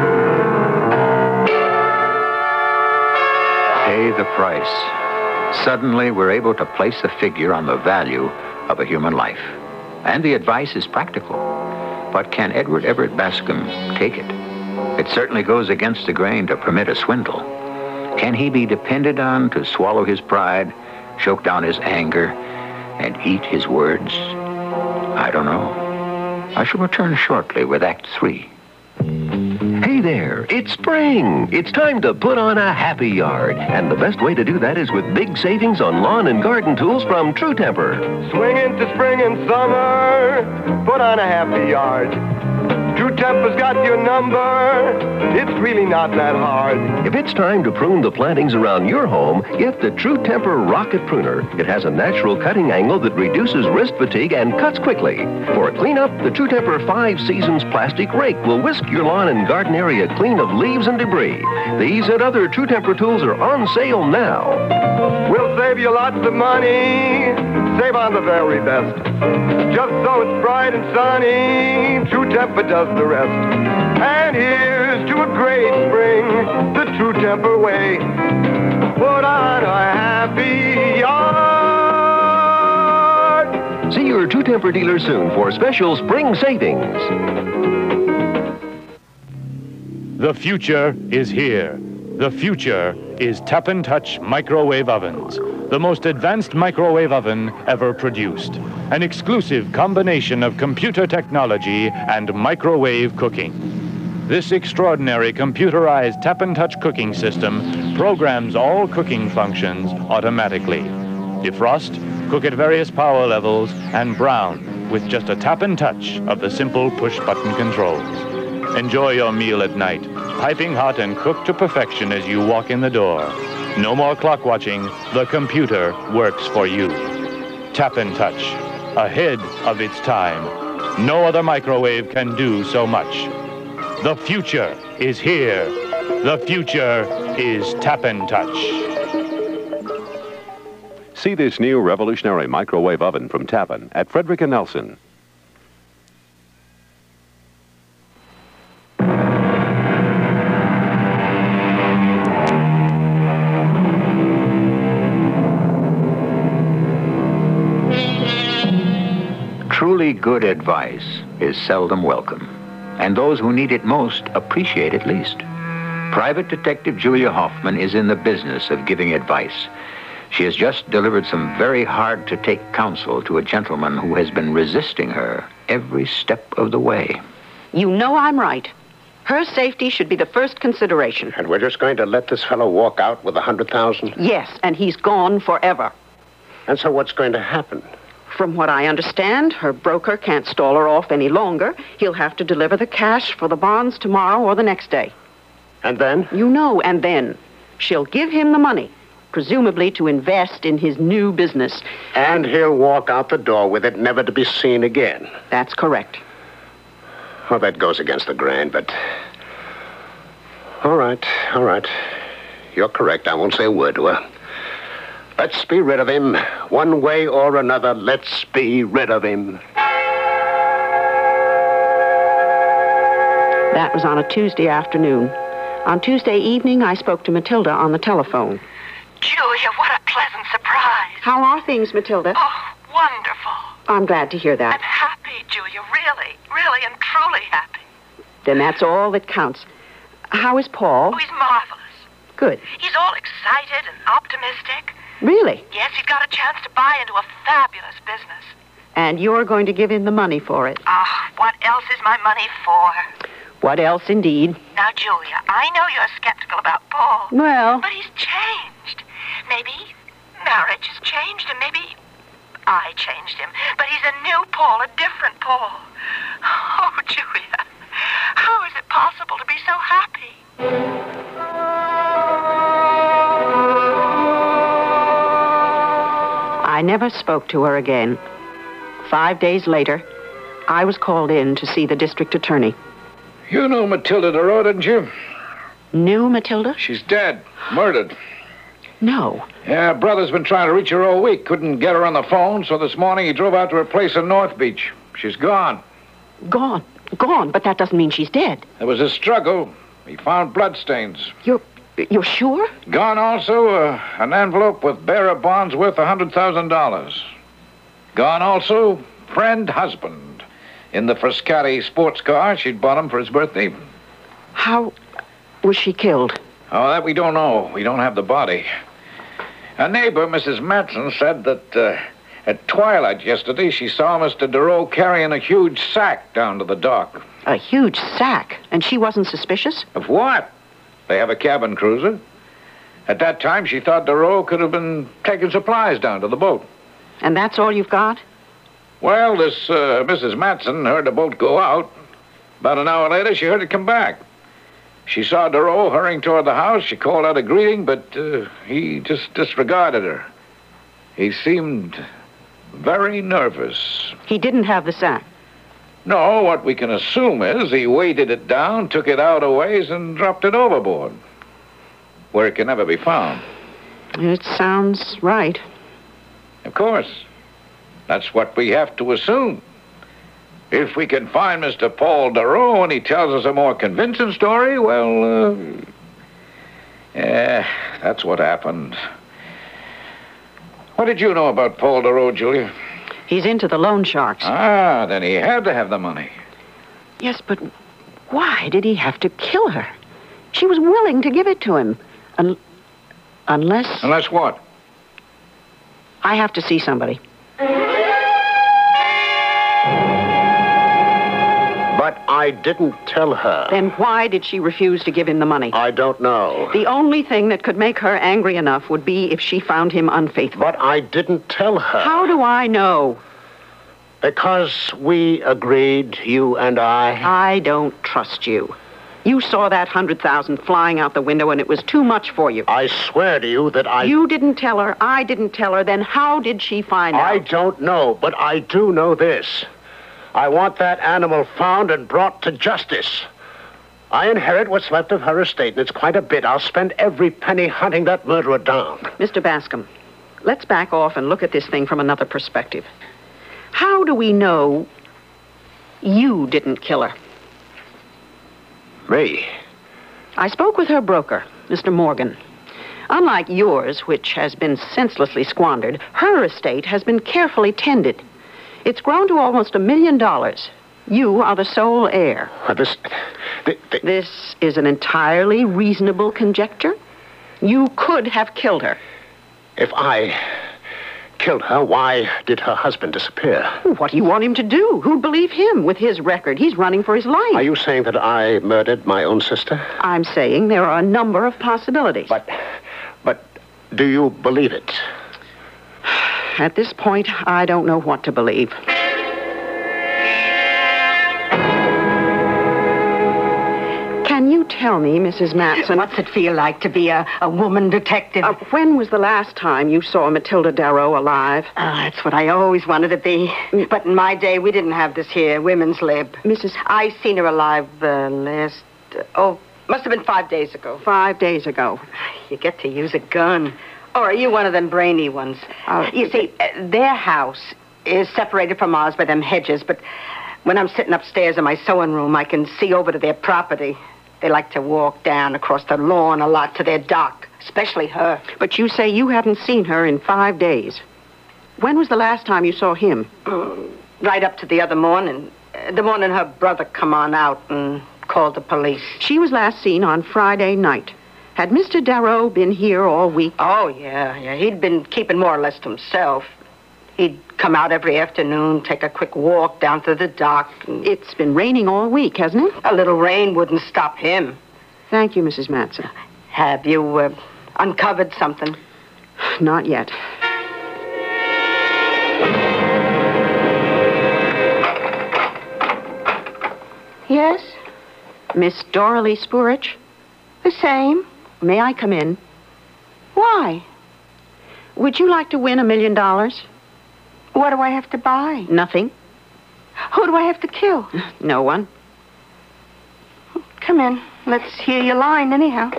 Pay the price. Suddenly, we're able to place a figure on the value of a human life. And the advice is practical. But can Edward Everett Bascom take it? It certainly goes against the grain to permit a swindle. Can he be depended on to swallow his pride, choke down his anger, and eat his words? I don't know. I shall return shortly with Act Three. Hey there, it's spring. It's time to put on a happy yard. And the best way to do that is with big savings on lawn and garden tools from True Temper. Swing into spring and summer, put on a happy yard. True Temper's got your number. It's really not that hard. If it's time to prune the plantings around your home, get the True Temper Rocket Pruner. It has a natural cutting angle that reduces wrist fatigue and cuts quickly. For a cleanup, the True Temper Five Seasons plastic rake will whisk your lawn and garden area clean of leaves and debris. These and other True Temper tools are on sale now. We'll save you lots of money. Save on the very best. Just so it's bright and sunny, True Temper does the rest. And here's to a great spring, the True Temper way. Put on a happy yard. See your True Temper dealer soon for special spring savings. The future is here. The future is Tap and Touch microwave ovens, the most advanced microwave oven ever produced. An exclusive combination of computer technology and microwave cooking. This extraordinary computerized Tap and Touch cooking system programs all cooking functions automatically. Defrost, cook at various power levels, and brown with just a tap and touch of the simple push-button controls. Enjoy your meal at night, piping hot and cooked to perfection as you walk in the door. No more clock watching. The computer works for you. Tap and Touch, ahead of its time. No other microwave can do so much. The future is here. The future is Tap and Touch. See this new revolutionary microwave oven from Tappan at Frederick and Nelson. Truly good advice is seldom welcome, and those who need it most appreciate it least. Private Detective Julia Hoffman is in the business of giving advice. She has just delivered some very hard-to-take counsel to a gentleman who has been resisting her every step of the way. You know I'm right. Her safety should be the first consideration. And we're just going to let this fellow walk out with a hundred thousand? Yes, and he's gone forever. And so what's going to happen? From what I understand, her broker can't stall her off any longer. He'll have to deliver the cash for the bonds tomorrow or the next day. And then? You know, and then. She'll give him the money, presumably to invest in his new business. And he'll walk out the door with it, never to be seen again. That's correct. Well, that goes against the grain, but... All right, all right. You're correct. I won't say a word to her. Let's be rid of him. One way or another, let's be rid of him. That was on a Tuesday afternoon. On Tuesday evening, I spoke to Matilda on the telephone. Julia, what a pleasant surprise. How are things, Matilda? Oh, wonderful. I'm glad to hear that. I'm happy, Julia, really, really and truly happy. Then that's all that counts. How is Paul? Oh, he's marvelous. Good. He's all excited and optimistic. Really? Yes, he's got a chance to buy into a fabulous business. And you're going to give him the money for it. Ah, what else is my money for? What else, indeed? Now, Julia, I know you're skeptical about Paul. Well... But he's changed. Maybe marriage has changed, and maybe I changed him. But he's a new Paul, a different Paul. Oh, Julia, how is it possible to be so happy? I never spoke to her again. Five days later, I was called in to see the district attorney. You knew Matilda DeRoe, didn't you? Knew Matilda? She's dead. Murdered. No. Yeah, brother's been trying to reach her all week. Couldn't get her on the phone, so this morning he drove out to her place in North Beach. She's gone. Gone? Gone, but that doesn't mean she's dead. There was a struggle. He found bloodstains. You're... you're sure? Gone also uh, an envelope with bearer bonds worth one hundred thousand dollars. Gone also friend husband in the Frascati sports car she'd bought him for his birthday. How was she killed? Oh, that we don't know. We don't have the body. A neighbor, Missus Matson, said that uh, at twilight yesterday she saw Mister DeRoe carrying a huge sack down to the dock. A huge sack? And she wasn't suspicious? Of what? They have a cabin cruiser. At that time, she thought DeRoe could have been taking supplies down to the boat. And that's all you've got? Well, this uh, Missus Matson heard the boat go out. About an hour later, she heard it come back. She saw DeRoe hurrying toward the house. She called out a greeting, but uh, he just disregarded her. He seemed very nervous. He didn't have the sack? No, what we can assume is he weighted it down, took it out a ways, and dropped it overboard, where it can never be found. It sounds right. Of course. That's what we have to assume. If we can find Mister Paul DeRoe and he tells us a more convincing story, well, uh, yeah, that's what happened. What did you know about Paul DeRoe, Julia? He's into the loan sharks. Ah, then he had to have the money. Yes, but why did he have to kill her? She was willing to give it to him. Un- unless... Unless what? I have to see somebody. But I didn't tell her. Then why did she refuse to give him the money? I don't know. The only thing that could make her angry enough would be if she found him unfaithful. But I didn't tell her. How do I know? Because we agreed, you and I. I don't trust you. You saw that hundred thousand flying out the window and it was too much for you. I swear to you that I... You didn't tell her, I didn't tell her, then how did she find out? I don't know, but I do know this. I want that animal found and brought to justice. I inherit what's left of her estate, and it's quite a bit. I'll spend every penny hunting that murderer down. Mister Bascom, let's back off and look at this thing from another perspective. How do we know you didn't kill her? Me? I spoke with her broker, Mister Morgan. Unlike yours, which has been senselessly squandered, her estate has been carefully tended. It's grown to almost a million dollars. You are the sole heir. Uh, this, the, the... this is an entirely reasonable conjecture. You could have killed her. If I killed her, why did her husband disappear? What do you want him to do? Who'd believe him with his record? He's running for his life. Are you saying that I murdered my own sister? I'm saying there are a number of possibilities. But, but do you believe it? At this point, I don't know what to believe. Can you tell me, Missus Matson... What's it feel like to be a, a woman detective? Uh, when was the last time you saw Matilda Darrow alive? Oh, that's what I always wanted to be. Mm. But in my day, we didn't have this here, women's lib. Missus I seen her alive uh, last... Uh, oh, must have been five days ago. Five days ago. You get to use a gun. Or are you one of them brainy ones? Uh, you see, uh, their house is separated from ours by them hedges, but when I'm sitting upstairs in my sewing room, I can see over to their property. They like to walk down across the lawn a lot to their dock, especially her. But you say you haven't seen her in five days. When was the last time you saw him? Mm, right up to the other morning. Uh, the morning her brother come on out and called the police. She was last seen on Friday night. Had Mister Darrow been here all week? Oh, yeah, yeah. He'd been keeping more or less to himself. He'd come out every afternoon, take a quick walk down to the dock. It's been raining all week, hasn't it? A little rain wouldn't stop him. Thank you, Missus Matson. Have you uh, uncovered something? Not yet. Yes? Miss Doralee Spurich? The same. May I come in? Why? Would you like to win a million dollars? What do I have to buy? Nothing. Who do I have to kill? No one. Come in. Let's hear your line, anyhow.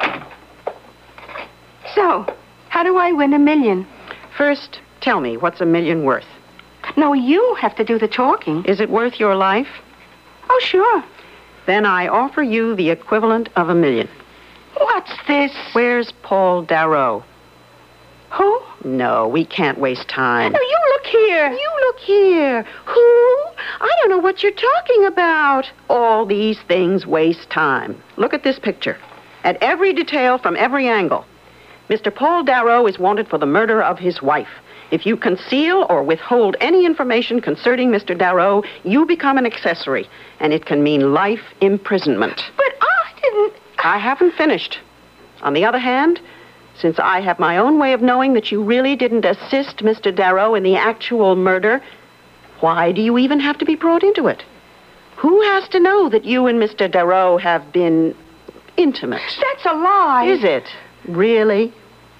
So, how do I win a million? First, tell me, what's a million worth? No, you have to do the talking. Is it worth your life? Oh, sure. Then I offer you the equivalent of a million. What's this? Where's Paul Darrow? Who? No, we can't waste time. No, you look here. You look here. Who? I don't know what you're talking about. All these things waste time. Look at this picture. At every detail from every angle. Mister Paul Darrow is wanted for the murder of his wife. If you conceal or withhold any information concerning Mister Darrow, you become an accessory, and it can mean life imprisonment. But I didn't... I haven't finished. On the other hand, since I have my own way of knowing that you really didn't assist Mister Darrow in the actual murder, why do you even have to be brought into it? Who has to know that you and Mister Darrow have been intimate? That's a lie. Is it? Really?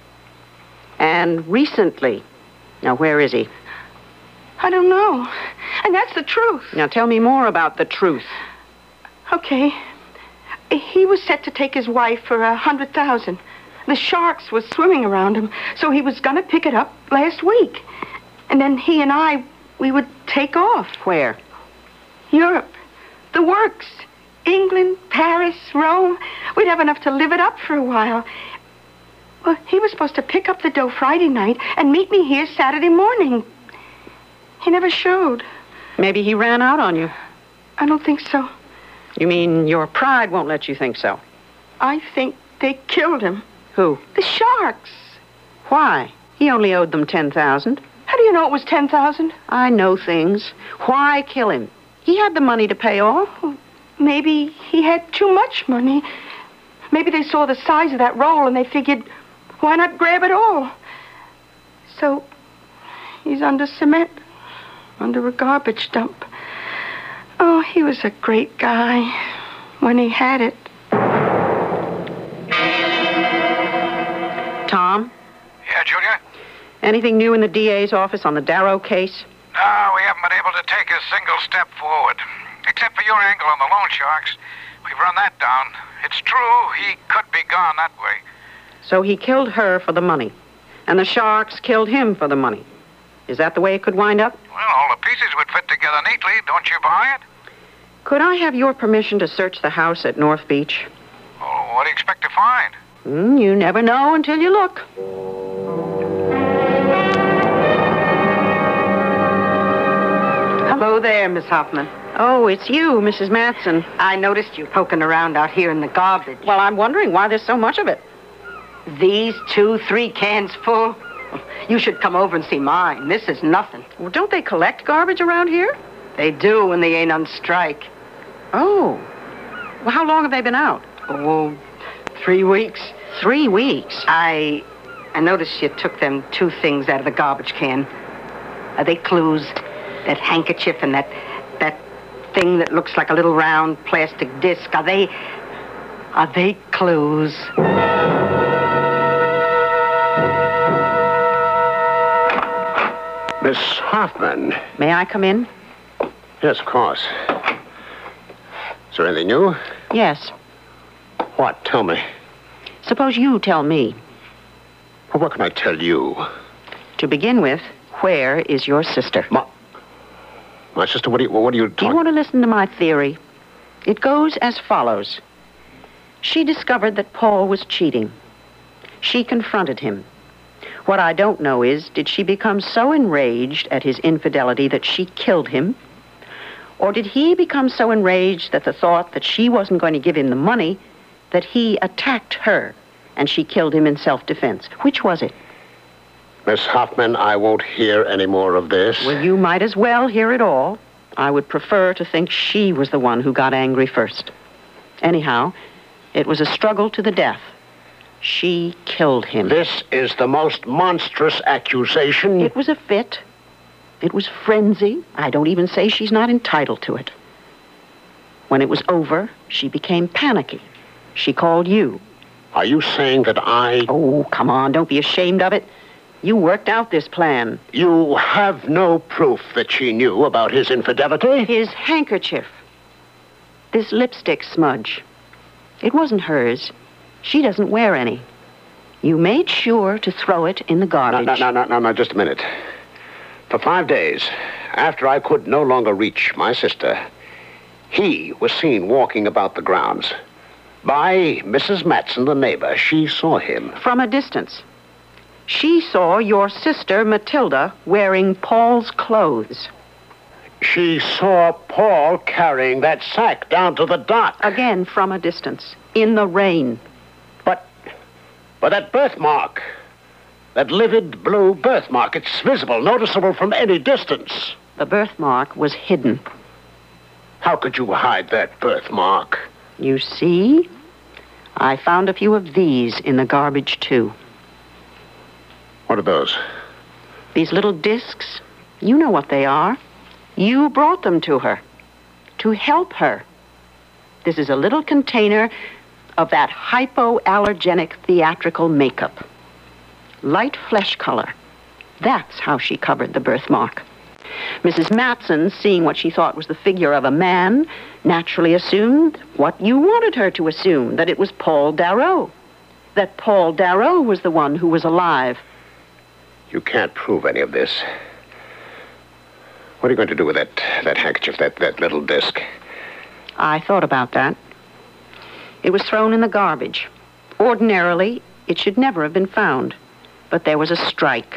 And recently. Now, where is he? I don't know. And that's the truth. Now, tell me more about the truth. Okay. He was set to take his wife for a hundred thousand. The sharks was swimming around him, so he was going to pick it up last week. And then he and I, we would take off. Where? Europe. The works. England, Paris, Rome. We'd have enough to live it up for a while. Well, he was supposed to pick up the dough Friday night and meet me here Saturday morning. He never showed. Maybe he ran out on you. I don't think so. You mean your pride won't let you think so? I think they killed him. Who? The sharks. Why? He only owed them ten thousand. How do you know it was ten thousand? I know things. Why kill him? He had the money to pay off. Well, maybe he had too much money. Maybe they saw the size of that roll and they figured, why not grab it all? So, he's under cement. under a garbage dump. Oh, he was a great guy when he had it. Tom? Yeah, Julia? Anything new in the D A's office on the Darrow case? No, we haven't been able to take a single step forward. Except for your angle on the loan sharks. We've run that down. It's true, he could be gone that way. So he killed her for the money, and the sharks killed him for the money. Is that the way it could wind up? Well, all the pieces would fit together neatly. Don't you buy it? Could I have your permission to search the house at North Beach? Oh, what do you expect to find? Mm, you never know until you look. Hello there, Miss Hoffman. Oh, it's you, Missus Matson. I noticed you poking around out here in the garbage. Well, I'm wondering why there's so much of it. These two, three cans full? You should come over and see mine. This is nothing. Well, don't they collect garbage around here? They do when they ain't on strike. Oh. Well, how long have they been out? Oh, three weeks. Three weeks? I... I noticed you took them two things out of the garbage can. Are they clues? That handkerchief and that... that thing that looks like a little round plastic disc. Are they... Are they clues? Miss Hoffman. May I come in? Yes, of course. Is there anything new? Yes. What? Tell me. Suppose you tell me. Well, what can I tell you? To begin with, where is your sister? My, my sister, what do you, what are you talking... Do you want to listen to my theory? It goes as follows. She discovered that Paul was cheating. She confronted him. What I don't know is, did she become so enraged at his infidelity that she killed him? Or did he become so enraged at the thought that she wasn't going to give him the money that he attacked her and she killed him in self-defense? Which was it? Miss Hoffman, I won't hear any more of this. Well, you might as well hear it all. I would prefer to think she was the one who got angry first. Anyhow, it was a struggle to the death. She killed him. This is the most monstrous accusation. It was a fit. It was frenzy. I don't even say she's not entitled to it. When it was over, she became panicky. She called you. Are you saying that I... Oh, come on, don't be ashamed of it. You worked out this plan. You have no proof that she knew about his infidelity? His handkerchief. This lipstick smudge. It wasn't hers. She doesn't wear any. You made sure to throw it in the garbage. No, no, no, no, no, just a minute. For five days, after I could no longer reach my sister, he was seen walking about the grounds. By Missus Matson, the neighbor. She saw him. From a distance. She saw your sister, Matilda, wearing Paul's clothes. She saw Paul carrying that sack down to the dock. Again, from a distance. In the rain. But, but that birthmark, that livid blue birthmark, it's visible, noticeable from any distance. The birthmark was hidden. How could you hide that birthmark? You see, I found a few of these in the garbage, too. What are those? These little discs. You know what they are. You brought them to her. To help her. This is a little container of that hypoallergenic theatrical makeup. Light flesh color. That's how she covered the birthmark. Missus Matson, seeing what she thought was the figure of a man, naturally assumed what you wanted her to assume, that it was Paul Darrow. That Paul Darrow was the one who was alive. You can't prove any of this. What are you going to do with that, that handkerchief, that, that little disc? I thought about that. It was thrown in the garbage. Ordinarily, it should never have been found. But there was a strike.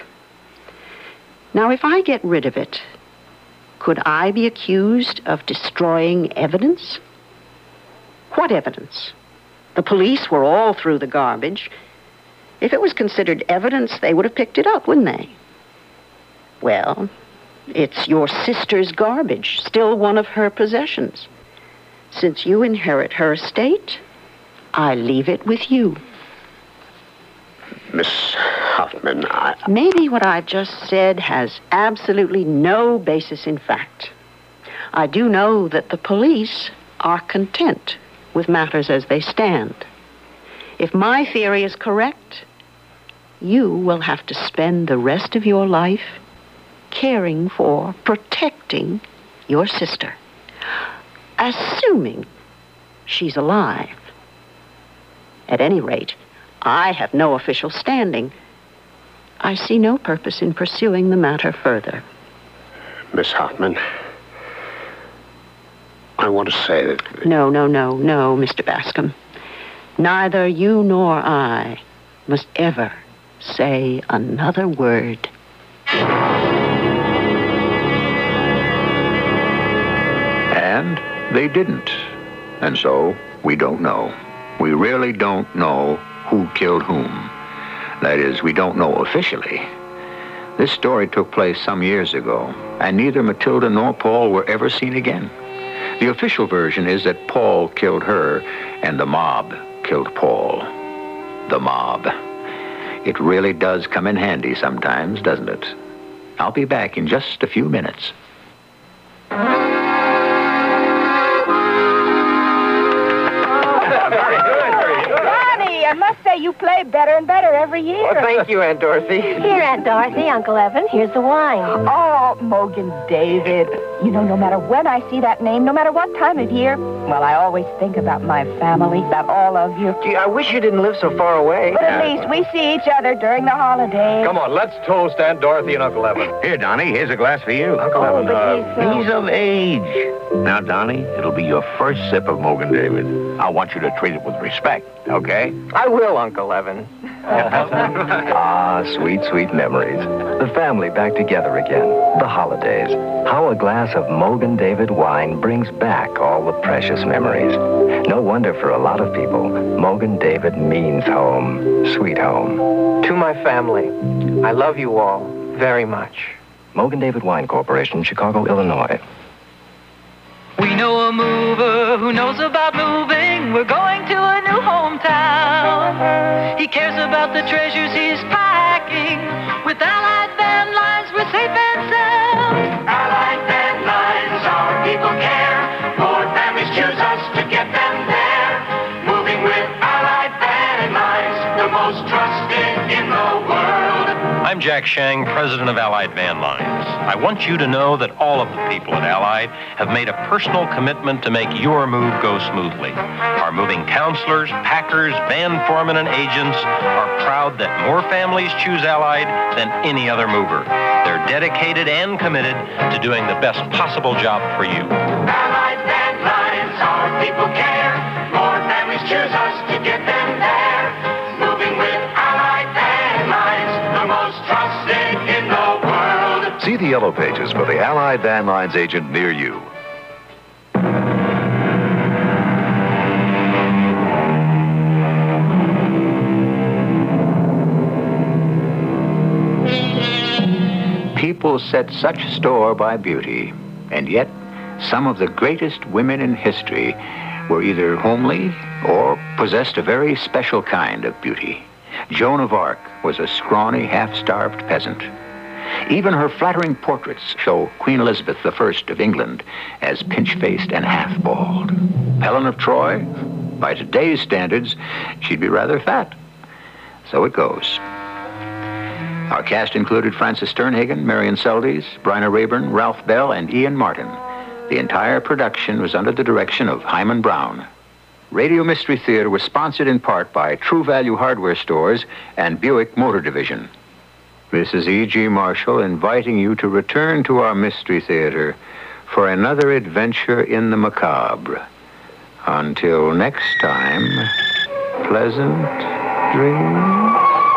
Now, if I get rid of it, could I be accused of destroying evidence? What evidence? The police were all through the garbage. If it was considered evidence, they would have picked it up, wouldn't they? Well, it's your sister's garbage, still one of her possessions. Since you inherit her estate, I leave it with you. Miss Hoffman, I... Maybe what I've just said has absolutely no basis in fact. I do know that the police are content with matters as they stand. If my theory is correct, you will have to spend the rest of your life caring for, protecting your sister, assuming she's alive. At any rate, I have no official standing. I see no purpose in pursuing the matter further. Miss Hoffman, I want to say that... No, no, no, no, Mister Bascom. Neither you nor I must ever say another word. And they didn't. And so, we don't know. We really don't know who killed whom. That is, we don't know officially. This story took place some years ago, and neither Matilda nor Paul were ever seen again. The official version is that Paul killed her, and the mob killed Paul. The mob. It really does come in handy sometimes, doesn't it? I'll be back in just a few minutes. I must say you play better and better every year. Well, thank you, Aunt Dorothy. Here, Aunt Dorothy, Uncle Evan, here's the wine. Oh, Mogan David. You know, no matter when I see that name, no matter what time of year, well, I always think about my family, about all of you. Gee, I wish you didn't live so far away. But at least we see each other during the holidays. Come on, let's toast Aunt Dorothy and Uncle Evan. Here, Donnie, here's a glass for you. Uncle Oh, Evan, but uh, he's so- He's of age. Now, Donnie, it'll be your first sip of Mogan David. I want you to treat it with respect, okay? I will, Uncle Evan. Ah, sweet, sweet memories. The family back together again. The holidays. How a glass of Mogan David wine brings back all the precious memories. No wonder for a lot of people, Mogan David means home, sweet home. To my family, I love you all very much. Mogan David Wine Corporation, Chicago, Illinois. We know a mover who knows about moving. We're going to a new hometown. He cares about the treasures he's packing. With Allied Van Lines, we're safe and sound. Allied Van Lines, our people care. More families choose us to get them there. Moving with Allied Van Lines, the most trusted in the world. I'm Jack Shang, president of Allied Van Lines. I want you to know that all of the people at Allied have made a personal commitment to make your move go smoothly. Our moving counselors, packers, van foremen, and agents are proud that more families choose Allied than any other mover. They're dedicated and committed to doing the best possible job for you. Allied Van Lines, our people care. More families choose us to get them there. Moving with Allied Van Lines, the most trusted in the world. See the yellow pages for the Allied Van Lines agent near you. People set such store by beauty, and yet some of the greatest women in history were either homely or possessed a very special kind of beauty. Joan of Arc was a scrawny, half-starved peasant. Even her flattering portraits show Queen Elizabeth the First of England as pinch-faced and half-bald. Helen of Troy, by today's standards, she'd be rather fat. So it goes. Our cast included Frances Sternhagen, Marion Seldes, Bryna Rayburn, Ralph Bell, and Ian Martin. The entire production was under the direction of Hyman Brown. Radio Mystery Theater was sponsored in part by True Value Hardware Stores and Buick Motor Division. This is E G. Marshall inviting you to return to our Mystery Theater for another adventure in the macabre. Until next time, pleasant dreams.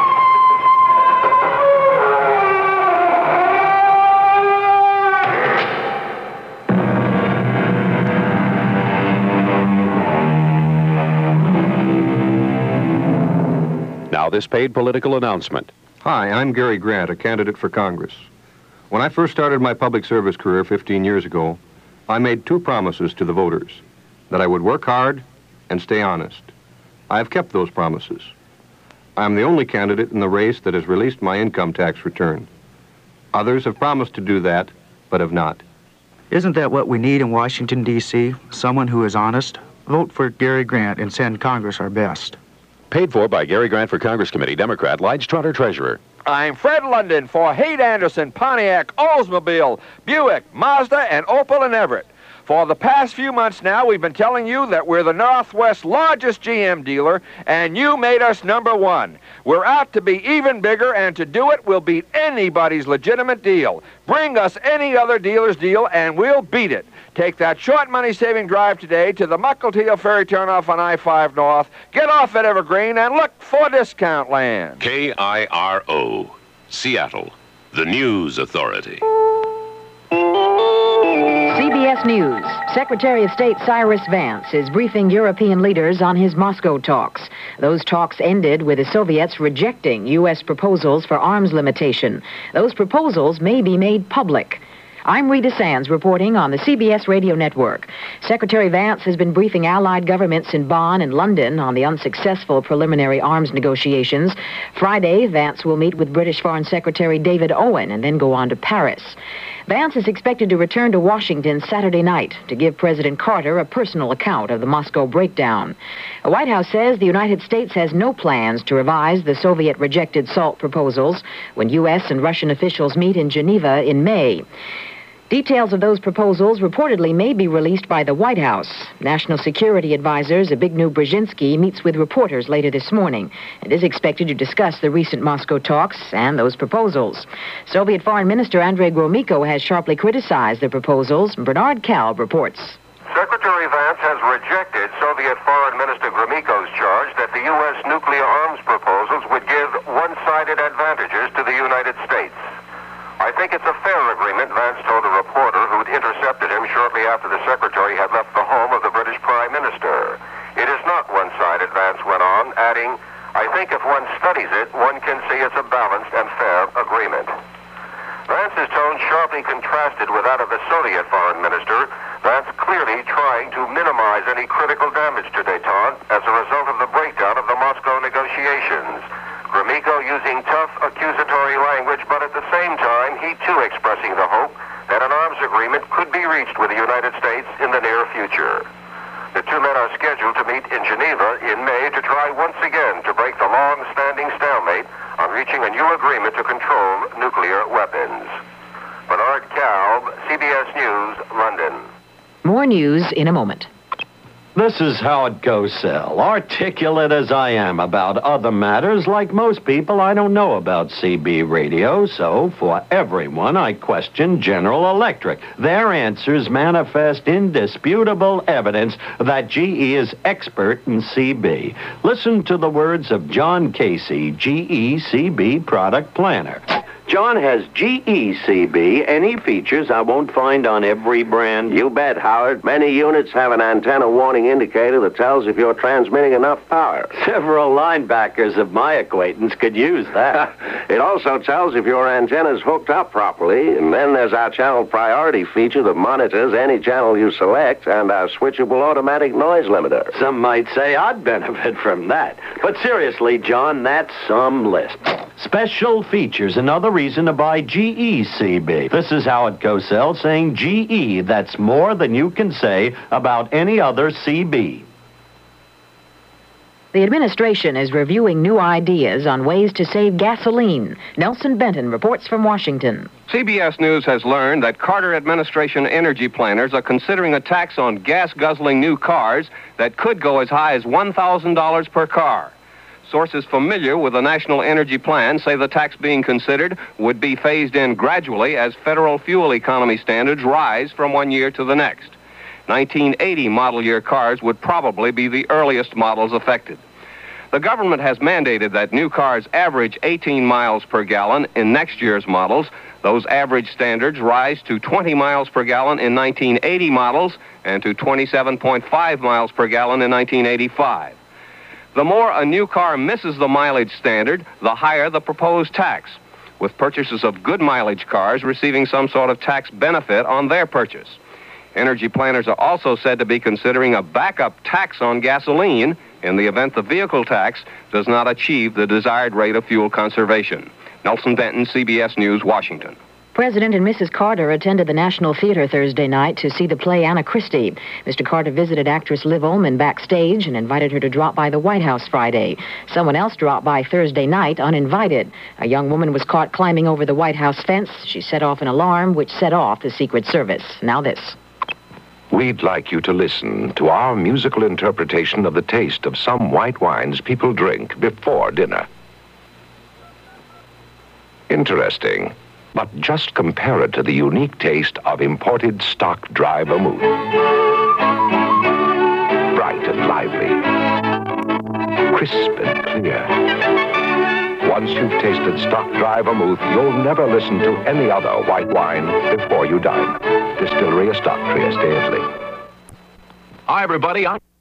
Now, this paid political announcement. Hi, I'm Gary Grant, a candidate for Congress. When I first started my public service career fifteen years ago, I made two promises to the voters, that I would work hard and stay honest. I have kept those promises. I'm the only candidate in the race that has released my income tax return. Others have promised to do that, but have not. Isn't that what we need in Washington, D C? Someone who is honest? Vote for Gary Grant and send Congress our best. Paid for by Gary Grant for Congress Committee, Democrat, Lige Trotter, Treasurer. I'm Fred London for Haight Anderson, Pontiac, Oldsmobile, Buick, Mazda, and Opel and Everett. For the past few months now, we've been telling you that we're the Northwest's largest G M dealer, and you made us number one. We're out to be even bigger, and to do it, we'll beat anybody's legitimate deal. Bring us any other dealer's deal, and we'll beat it. Take that short money-saving drive today to the Mukilteo Ferry turnoff on I five North. Get off at Evergreen and look for Discount Land. K I R O, Seattle, the news authority. C B S News. Secretary of State Cyrus Vance is briefing European leaders on his Moscow talks. Those talks ended with the Soviets rejecting U S proposals for arms limitation. Those proposals may be made public. I'm Rita Sands reporting on the C B S radio network. Secretary Vance has been briefing Allied governments in Bonn and London on the unsuccessful preliminary arms negotiations. Friday, Vance will meet with British Foreign Secretary David Owen and then go on to Paris. Vance is expected to return to Washington Saturday night to give President Carter a personal account of the Moscow breakdown. The White House says the United States has no plans to revise the Soviet-rejected SALT proposals when U S and Russian officials meet in Geneva in May. Details of those proposals reportedly may be released by the White House. National Security Advisor Zbigniew Brzezinski meets with reporters later this morning and is expected to discuss the recent Moscow talks and those proposals. Soviet Foreign Minister Andrei Gromyko has sharply criticized the proposals. Bernard Kalb reports. Secretary Vance has rejected Soviet Foreign Minister Gromyko's charge that the U S nuclear arms proposals would give one-sided advantages to the United States. I think it's a fair agreement, Vance told a reporter who'd intercepted him shortly after the secretary had left the home of the British Prime Minister. It is not one-sided, Vance went on, adding, I think if one studies it, one can see it's a balanced and fair agreement. Vance's tone sharply contrasted with that of the Soviet foreign minister, Vance clearly trying to minimize any critical damage to détente as a result of the breakdown of the Moscow negotiations. Gromyko using tough, accusatory language, but at the same time, he too expressing the hope that an arms agreement could be reached with the United States in the near future. The two men are scheduled to meet in Geneva in May to try once again to break the long-standing stalemate on reaching a new agreement to control nuclear weapons. Bernard Kalb, C B S News, London. More news in a moment. This is Howard Cosell. Articulate as I am about other matters, like most people, I don't know about C B radio, so for everyone, I question General Electric. Their answers manifest indisputable evidence that G E is expert in C B. Listen to the words of John Casey, G E C B product planner. John has G E C B, any features I won't find on every brand. You bet, Howard. Many units have an antenna warning indicator that tells if you're transmitting enough power. Several linebackers of my acquaintance could use that. It also tells if your antenna's hooked up properly, and then there's our channel priority feature that monitors any channel you select, and our switchable automatic noise limiter. Some might say I'd benefit from that. But seriously, John, that's some list. Special features, another reason to buy G E C B. This is Howard Cosell saying G E, that's more than you can say about any other C B. The administration is reviewing new ideas on ways to save gasoline. Nelson Benton reports from Washington. C B S News has learned that Carter administration energy planners are considering a tax on gas-guzzling new cars that could go as high as one thousand dollars per car. Sources familiar with the National Energy Plan say the tax being considered would be phased in gradually as federal fuel economy standards rise from one year to the next. nineteen eighty model year cars would probably be the earliest models affected. The government has mandated that new cars average eighteen miles per gallon in next year's models. Those average standards rise to twenty miles per gallon in nineteen eighty models and to twenty-seven point five miles per gallon in nineteen eighty-five. The more a new car misses the mileage standard, the higher the proposed tax, with purchasers of good mileage cars receiving some sort of tax benefit on their purchase. Energy planners are also said to be considering a backup tax on gasoline in the event the vehicle tax does not achieve the desired rate of fuel conservation. Nelson Denton, C B S News, Washington. President and Missus Carter attended the National Theater Thursday night to see the play Anna Christie. Mister Carter visited actress Liv Ullmann backstage and invited her to drop by the White House Friday. Someone else dropped by Thursday night uninvited. A young woman was caught climbing over the White House fence. She set off an alarm, which set off the Secret Service. Now this. We'd like you to listen to our musical interpretation of the taste of some white wines people drink before dinner. Interesting. But just compare it to the unique taste of imported stock dry vermouth. Bright and lively. Crisp and clear. Once you've tasted stock dry vermouth, you'll never listen to any other white wine before you dine. Distillery Stock Trieste, Italy. Hi, everybody. I'm